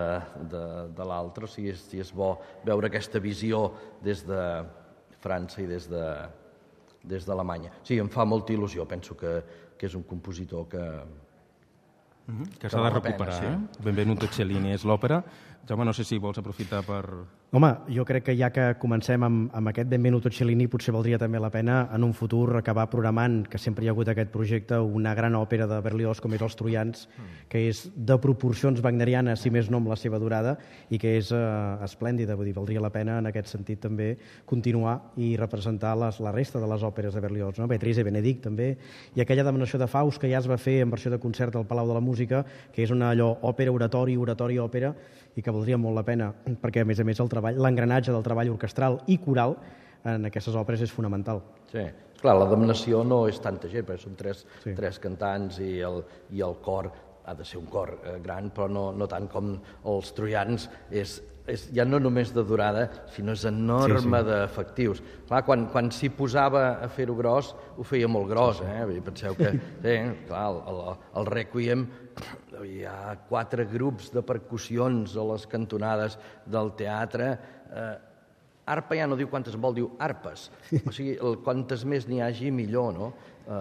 de l'altra, o sigui, és bo veure aquesta visió des de França i des d'Alemanya. Sí, em fa molta il·lusió, penso que és un compositor que s'ha de recuperar. Benvenuto Cellini és l'òpera. Jaume, no sé si vols aprofitar per... Home, jo crec que ja que comencem amb aquest Benvenuto Cellini, potser valdria també la pena en un futur acabar programant, que sempre hi ha hagut aquest projecte, una gran òpera de Berlioz com és Els Troians, que és de proporcions wagnerianes, si més no amb la seva durada, i que és esplèndida. Vull dir, valdria la pena en aquest sentit també continuar i representar la resta de les òperes de Berlioz, no? Beatrice i Benedict també, i aquella Damnació de Faust que ja es va fer en versió de concert al Palau de la música, que és una allò òpera, oratori, oratori, òpera, i que valdria molt la pena, perquè a més el treball, l'engranatge del treball orquestral i coral en aquestes òperes és fonamental. Sí, clar, la damnació no és tanta gent, perquè són tres cantants i el cor ha de ser un cor gran, però no tant com els troians, és ja no només de durada, sinó és enorme d'efectius. Clar, quan s'hi posava a fer-ho gros, ho feia molt gros, Penseu que, clar, el Requiem, hi ha 4 grups de percussions a les cantonades del teatre. Arpa ja no diu quantes en vol, diu arpes. O sigui, quantes més n'hi hagi, millor, no?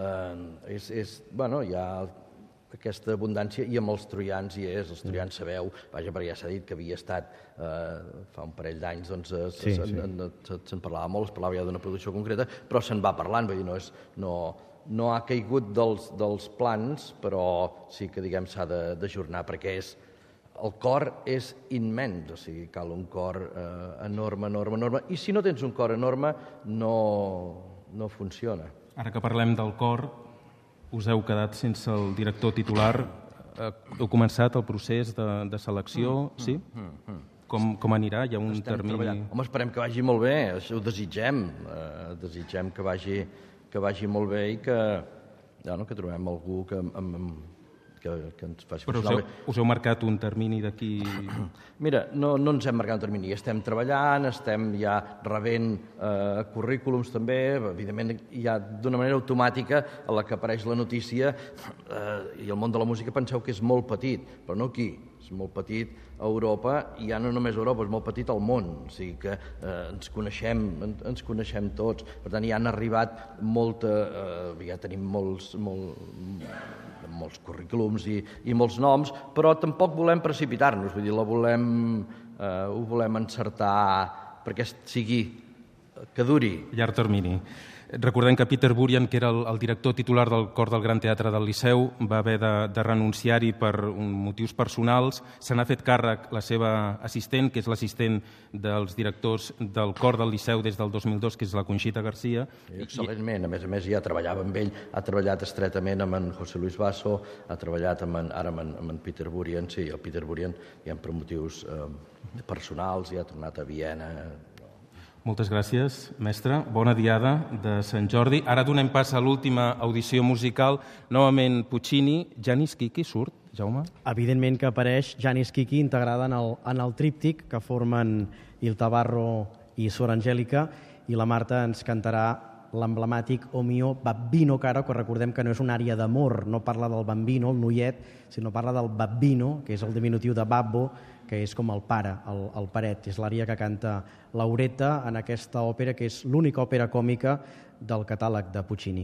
Hi ha aquesta abundància, i amb els troians hi és. Els troians sabeu, vaja, perquè ja s'ha dit que havia estat fa un parell d'anys, doncs se'n parlava molt, es parlava ja d'una producció concreta, però se'n va parlant, vull dir, no ha caigut dels plans, però sí que, diguem, s'ha d'ajornar, perquè el cor és immens, o sigui, cal un cor enorme, i si no tens un cor enorme no funciona. Ara que parlem del cor, us heu quedat sense el director titular. Heu començat el procés de selecció, sí? Com anirà? Hi ha un termini... Home, esperem que vagi molt bé, això ho desitgem. Desitgem que vagi molt bé i que trobem algú que ens faci funcionar bé. Però us heu marcat un termini d'aquí... Mira, no ens hem marcat un termini. Estem treballant, estem ja rebent currículums també. Evidentment, ja d'una manera automàtica a la que apareix la notícia, i el món de la música penseu que és molt petit, però no aquí. És molt petit a Europa, i ja no només a Europa, és molt petit al món. O sigui que ens coneixem tots. Per tant, ja han arribat ja tenim molts currículums i molts noms, però tampoc volem precipitar-nos, vull dir, ho volem encertar perquè que duri. Llarg termini. Recordem que Peter Burian, que era el director titular del cor del Gran Teatre del Liceu, va haver de renunciar-hi per motius personals. Se n'ha fet càrrec la seva assistent, que és l'assistent dels directors del cor del Liceu des del 2002, que és la Conxita Garcia. Excel·lentment. A més, ja treballava amb ell, ha treballat estretament amb en José Luis Basso, ha treballat ara amb en Peter Burian. Sí, el Peter Burian, ja per motius personals, ja ha tornat a Viena. Moltes gràcies, mestre. Bona diada de Sant Jordi. Ara donem pas a l'última audició musical. Novament Puccini. Janis Kiki surt, Jaume? Evidentment que apareix Janis Kiki integrada en el tríptic que formen Il Tabarro i Sor Angèlica, i la Marta ens cantarà l'emblemàtic O mio babbino caro, que recordem que no és una ària d'amor, no parla del bambino, el noiet, sinó parla del babbino, que és el diminutiu de babbo, que és com el pare, el paret. És l'ària que canta Lauretta en aquesta òpera, que és l'única òpera còmica del catàleg de Puccini.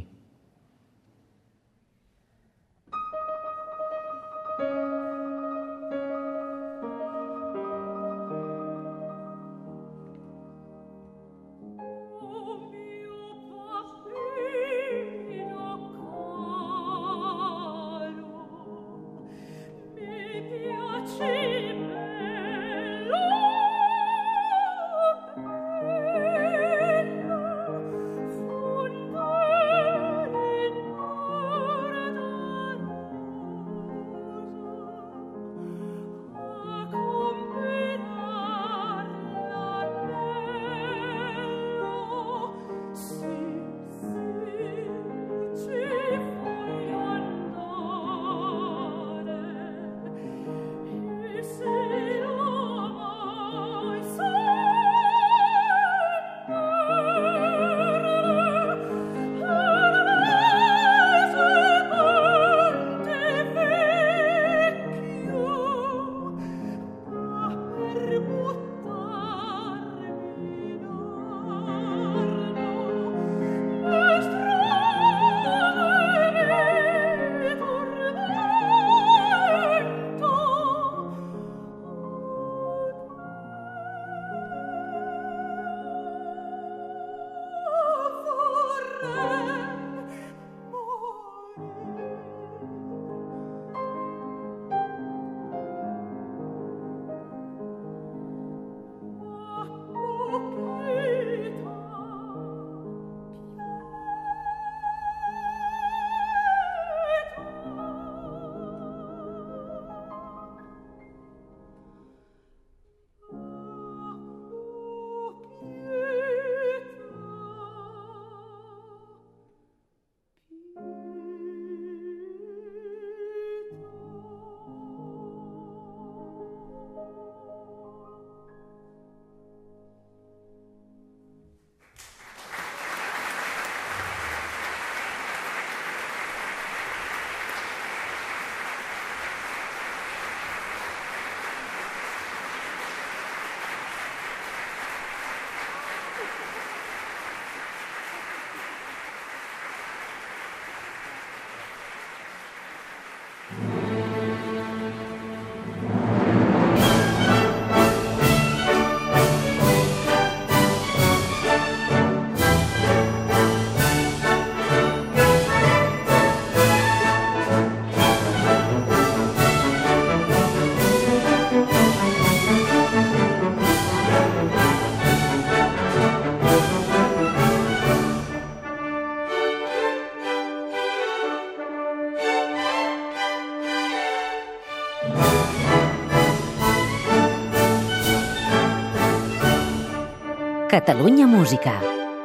Catalunya Música.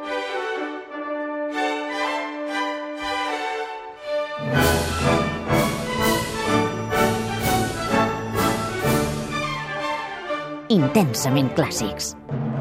Intensament clàssics.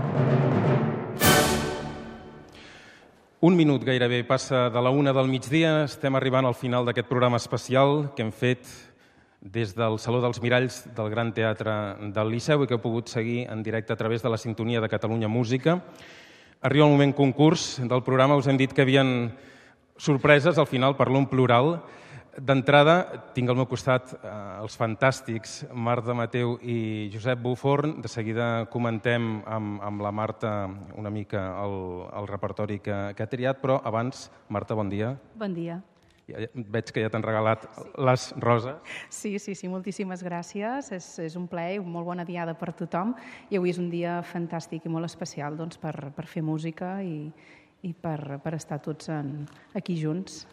Un minut gairebé passa de la 1 del migdia. Estem arribant al final d'aquest programa especial que hem fet des del Saló dels Miralls del Gran Teatre del Liceu i que heu pogut seguir en directe a través de la sintonia de Catalunya Música. Arriba el moment concurs del programa. Us hem dit que hi havia sorpreses, al final parlo en plural. D'entrada, tinc al meu costat els fantàstics Marta Mateu i Josep Buforn. De seguida comentem amb la Marta una mica el repertori que ha triat, però abans, Marta, bon dia. Bon dia. Veig que ja t'han regalat les roses. Sí, moltíssimes gràcies. És un plaer, una molt bona diada per tothom. I avui és un dia fantàstic i molt especial per fer música i per estar tots aquí junts.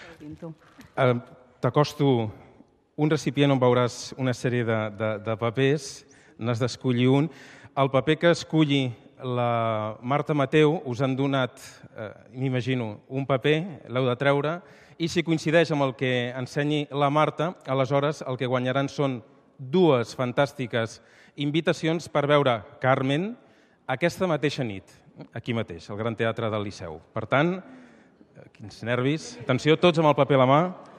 T'acosto un recipient on veuràs una sèrie de papers, n'has d'escollir un. El paper que escolli la Marta Mateu us han donat, m'imagino, un paper, l'heu de treure, i si coincideix amb el que ensenyi la Marta, aleshores el que guanyaran són 2 fantàstiques invitacions per veure Carmen aquesta mateixa nit, aquí mateix, al Gran Teatre del Liceu. Per tant, quins nervis. Atenció, tots amb el paper a la mà.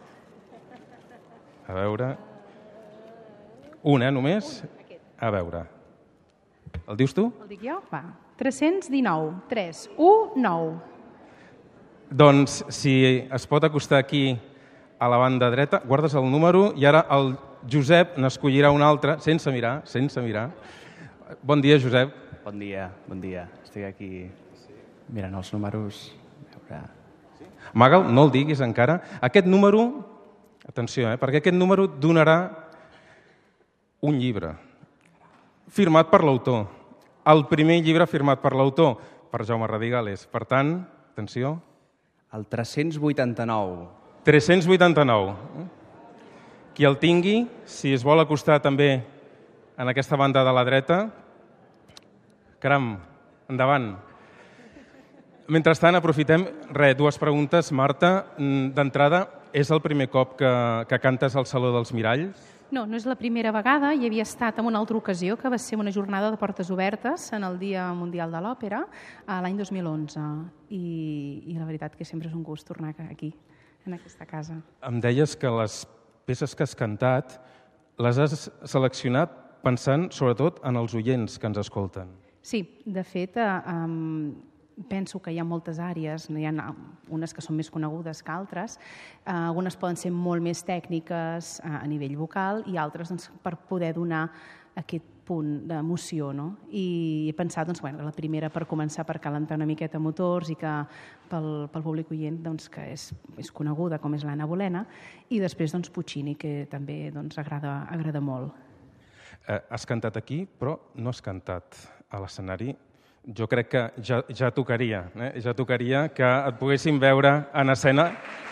A veure. Un, només? A veure. El dius tu? El dic jo? Va. 319. 3, 1, 9. Doncs, si es pot acostar aquí a la banda dreta, guardes el número i ara el Josep n'escollirà un altre, sense mirar. Bon dia, Josep. Bon dia. Estic aquí mirant els números. Magal, no el diguis encara. Aquest número, atenció, perquè aquest número donarà un llibre firmat per l'autor. El primer llibre firmat per l'autor, per Jaume Radigales. Per tant, atenció. El 389. 389. Qui el tingui, si es vol acostar també en aquesta banda de la dreta, caram, endavant. Mentrestant, aprofitem, 2 preguntes. Marta, d'entrada, és el primer cop que cantes al Saló dels Miralls? No és la primera vegada. Hi havia estat en una altra ocasió, que va ser una jornada de portes obertes en el Dia Mundial de l'Òpera, l'any 2011. I la veritat que sempre és un gust tornar aquí, en aquesta casa. Em deies que les peces que has cantat les has seleccionat pensant sobretot en els oients que ens escolten. Sí, de fet, penso que hi ha moltes àrees, hi ha unes que són més conegudes que altres, algunes poden ser molt més tècniques a nivell vocal i altres per poder donar aquest punt d'emoció. I he pensat que la primera per començar per calentar una miqueta motors i que pel públic oient que és coneguda com és l'Anna Bolena, i després Puccini, que també agrada molt. Has cantat aquí, però no has cantat a l'escenari. Jo crec que ja tocaria que et poguéssim veure en escena.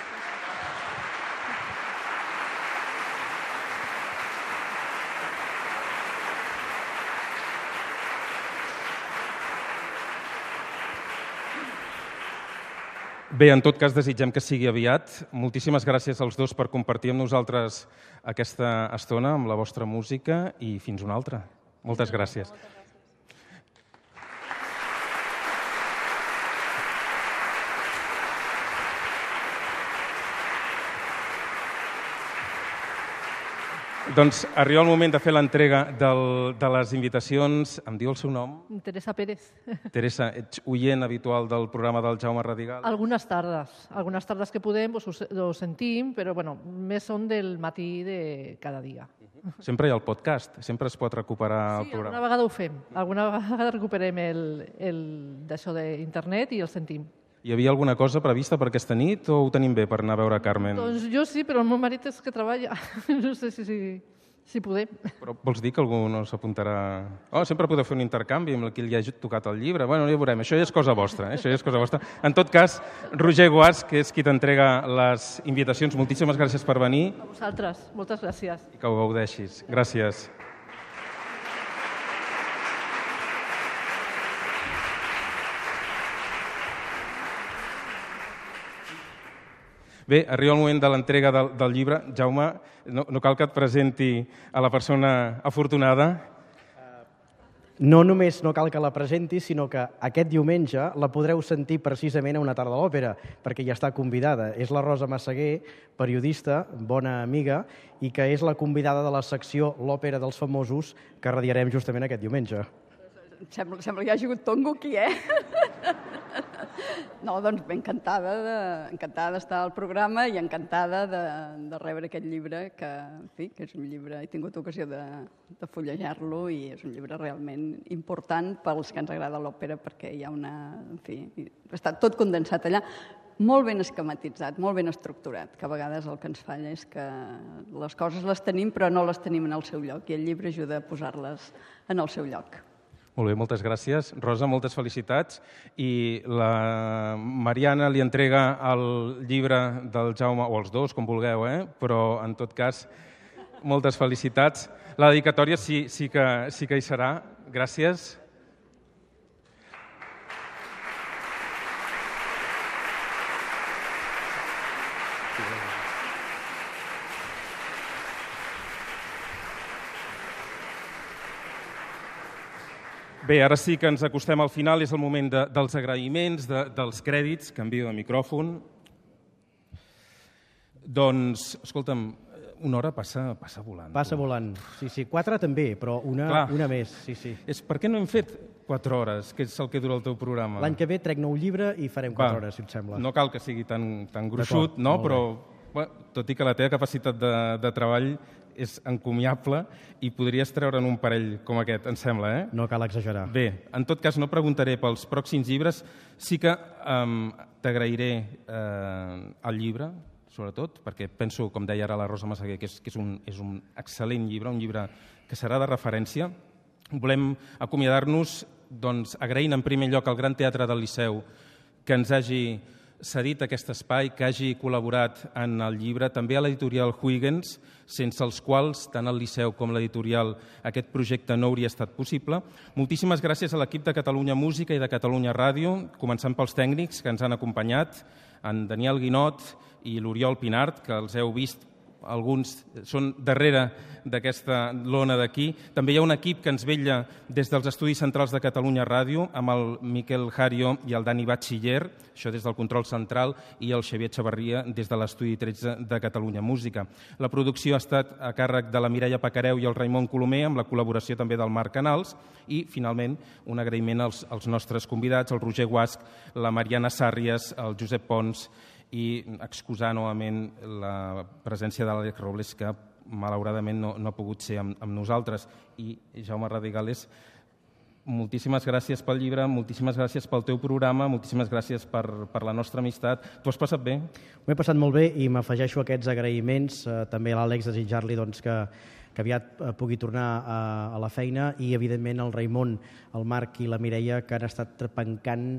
Bé, en tot cas, desitgem que sigui aviat. Moltíssimes gràcies als dos per compartir amb nosaltres aquesta estona amb la vostra música i fins una altra. Moltes gràcies. Doncs arriba el moment de fer l'entrega de les invitacions. Em diu el seu nom? Teresa Pérez. Teresa, ets oient habitual del programa del Jaume Radigales? Algunes tardes que podem ho sentim, però més són del matí de cada dia. Sempre hi ha el podcast, sempre es pot recuperar el programa. Sí, alguna vegada ho fem, alguna vegada recuperem d'això d'internet i el sentim. Hi havia alguna cosa prevista per aquesta nit o ho tenim bé per anar a veure Carmen? Doncs jo sí, però el meu marit és que treballa. No sé si podem. Però vols dir que algú no s'apuntarà? Sempre podeu fer un intercanvi amb qui li hagi tocat el llibre. Ja veurem, això ja és cosa vostra. En tot cas, Roger Guas, que és qui t'entrega les invitacions, moltíssimes gràcies per venir. A vosaltres, moltes gràcies. I que ho gaudeixis. Gràcies. Bé, arriba el moment de l'entrega del llibre. Jaume, no cal que et presenti a la persona afortunada. No només no cal que la presenti, sinó que aquest diumenge la podreu sentir precisament a una tarda a l'òpera, perquè ja està convidada. És la Rosa Massaguer, periodista, bona amiga, i que és la convidada de la secció L'Òpera dels Famosos, que radiarem justament aquest diumenge. Sembla que hi hagi hagut tongo aquí, No, doncs ben encantada d'estar al programa i encantada de rebre aquest llibre, que és un llibre, he tingut ocasió de fullejar-lo i és un llibre realment important pels que ens agrada l'òpera, perquè hi ha està tot condensat allà, molt ben esquematitzat, molt ben estructurat, que a vegades el que ens falla és que les coses les tenim però no les tenim en el seu lloc i el llibre ajuda a posar-les en el seu lloc. Molt bé, moltes gràcies. Rosa, moltes felicitats. I la Mariana li entrega el llibre del Jaume, o els dos, com vulgueu, però en tot cas, moltes felicitats. La dedicatòria sí que hi serà. Gràcies. Bé, ara sí que ens acostem al final, és el moment dels agraïments, dels crèdits, canvio de micròfon. Doncs, escolta'm, una hora passa volant. Passa volant, sí, 4 també, però una més, sí. Per què no hem fet 4 hores, que és el que dura el teu programa? L'any que ve trec nou llibre i farem 4 hores, si et sembla. No cal que sigui tan gruixut, no? Però, tot i que la teva capacitat de treball és encomiable i podries treure'n un parell com aquest, em sembla, No cal exagerar. Bé, en tot cas no preguntaré pels pròxims llibres, sí que t'agrairé el llibre, sobretot, perquè penso, com deia ara la Rosa Massaguer, que és un excel·lent llibre, un llibre que serà de referència. Volem acomiadar-nos agraint en primer lloc al Gran Teatre del Liceu que ens hagi cedit aquest espai, que hagi col·laborat en el llibre, també a l'editorial Huygens, sense els quals tant el Liceu com l'editorial aquest projecte no hauria estat possible. Moltíssimes gràcies a l'equip de Catalunya Música i de Catalunya Ràdio, començant pels tècnics que ens han acompanyat, en Daniel Guinot i l'Oriol Pinart, que els heu vist, alguns són darrere d'aquesta lona d'aquí. També hi ha un equip que ens vetlla des dels estudis centrals de Catalunya Ràdio, amb el Miquel Jario i el Dani Batxiller, això des del control central, i el Xavier Chavarria des de l'estudi 13 de Catalunya Música. La producció ha estat a càrrec de la Mireia Pacareu i el Raimon Colomer, amb la col·laboració també del Marc Canals, i finalment un agraïment als nostres convidats, el Roger Guasch, la Mariana Sàrries, el Josep Pons, i excusar novament la presència de l'Àlex Robles, que malauradament no ha pogut ser amb nosaltres. I Jaume Radigales, moltíssimes gràcies pel llibre, moltíssimes gràcies pel teu programa, moltíssimes gràcies per la nostra amistat. T'ho has passat bé? M'ho he passat molt bé i m'afegeixo a aquests agraïments, també a l'Àlex, desitjar-li que aviat pugui tornar a la feina, i evidentment el Raimon, el Marc i la Mireia, que han estat trepencant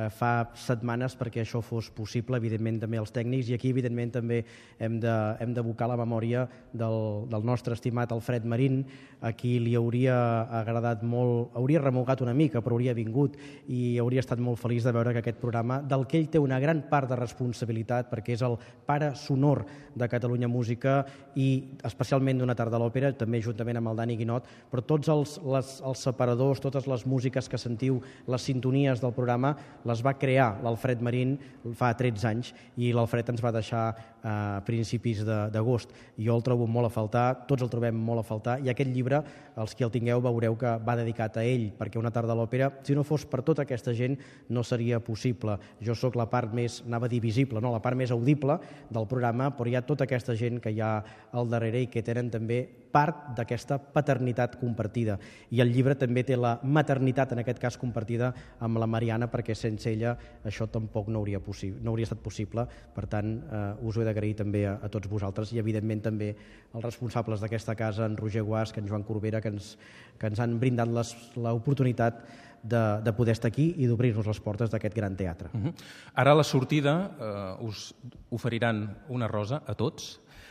fa setmanes perquè això fos possible, evidentment també els tècnics, i aquí evidentment també hem d'evocar la memòria del nostre estimat Alfred Marín, a qui li hauria agradat molt, hauria remugat una mica, però hauria vingut i hauria estat molt feliç de veure que aquest programa, del que ell té una gran part de responsabilitat, perquè és el pare sonor de Catalunya Música i especialment d'Una tarda a l'òpera, també juntament amb el Dani Guinot, però tots els separadors, totes les músiques que sentiu, les sintonies del programa, les va crear l'Alfred Marín fa 13 anys, i l'Alfred ens va deixar a principis d'agost. Jo el trobo molt a faltar, tots el trobem molt a faltar, i aquest llibre, els que el tingueu, veureu que va dedicat a ell, perquè Una tarda a l'òpera, si no fos per tota aquesta gent, no seria possible. Jo sóc la part més, anava a dir visible, no? La part més audible del programa, però hi ha tota aquesta gent que hi ha al darrere i que tenen també part d'aquesta paternitat compartida. I el llibre també té la maternitat, en aquest cas compartida, amb la Mariana, perquè sense ella això tampoc no hauria estat possible. Per tant, us ho he d'agrair també a tots vosaltres, i evidentment també als responsables d'aquesta casa, en Roger Guasch, en Joan Corbera, que ens han brindat l'oportunitat de poder estar aquí i d'obrir-nos les portes d'aquest gran teatre. Ara a la sortida us oferiran una rosa a tots.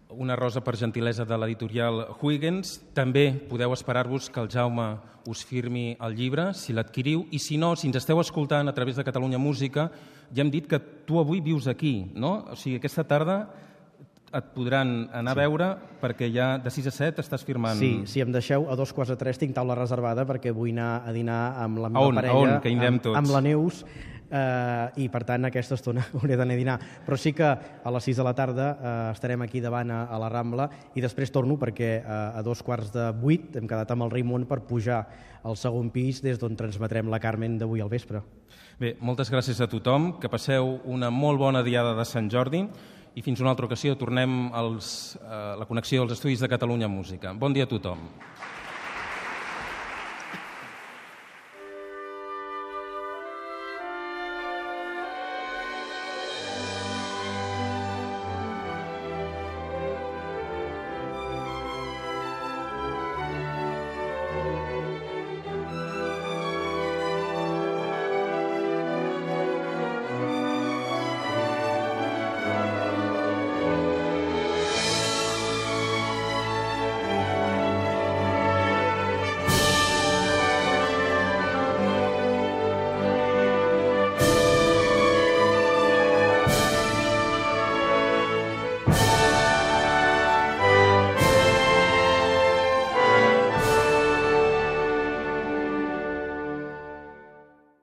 una rosa per gentilesa de l'editorial Huygens. També podeu esperar-vos que el Jaume us firmi el llibre, si l'adquiriu, i si no, si ens esteu escoltant a través de Catalunya Música, ja hem dit que tu avui vius aquí, no? O sigui, aquesta tarda et podran anar a veure perquè ja de 6 a 7 estàs firmant... Sí, si em deixeu, a 2:45 tinc taula reservada perquè vull anar a dinar amb la meva parella, on? Que hi anem tots. amb la Neus, i per tant aquesta estona hauré d'anar a dinar. Però sí que a les 6 de la tarda estarem aquí davant a la Rambla i després torno perquè a 7:15 hem quedat amb el Raimon per pujar al segon pis des d'on transmetrem la Carmen d'avui al vespre. Bé, moltes gràcies a tothom, que passeu una molt bona diada de Sant Jordi i fins una altra ocasió tornem a la connexió als estudis de Catalunya Música. Bon dia a tothom.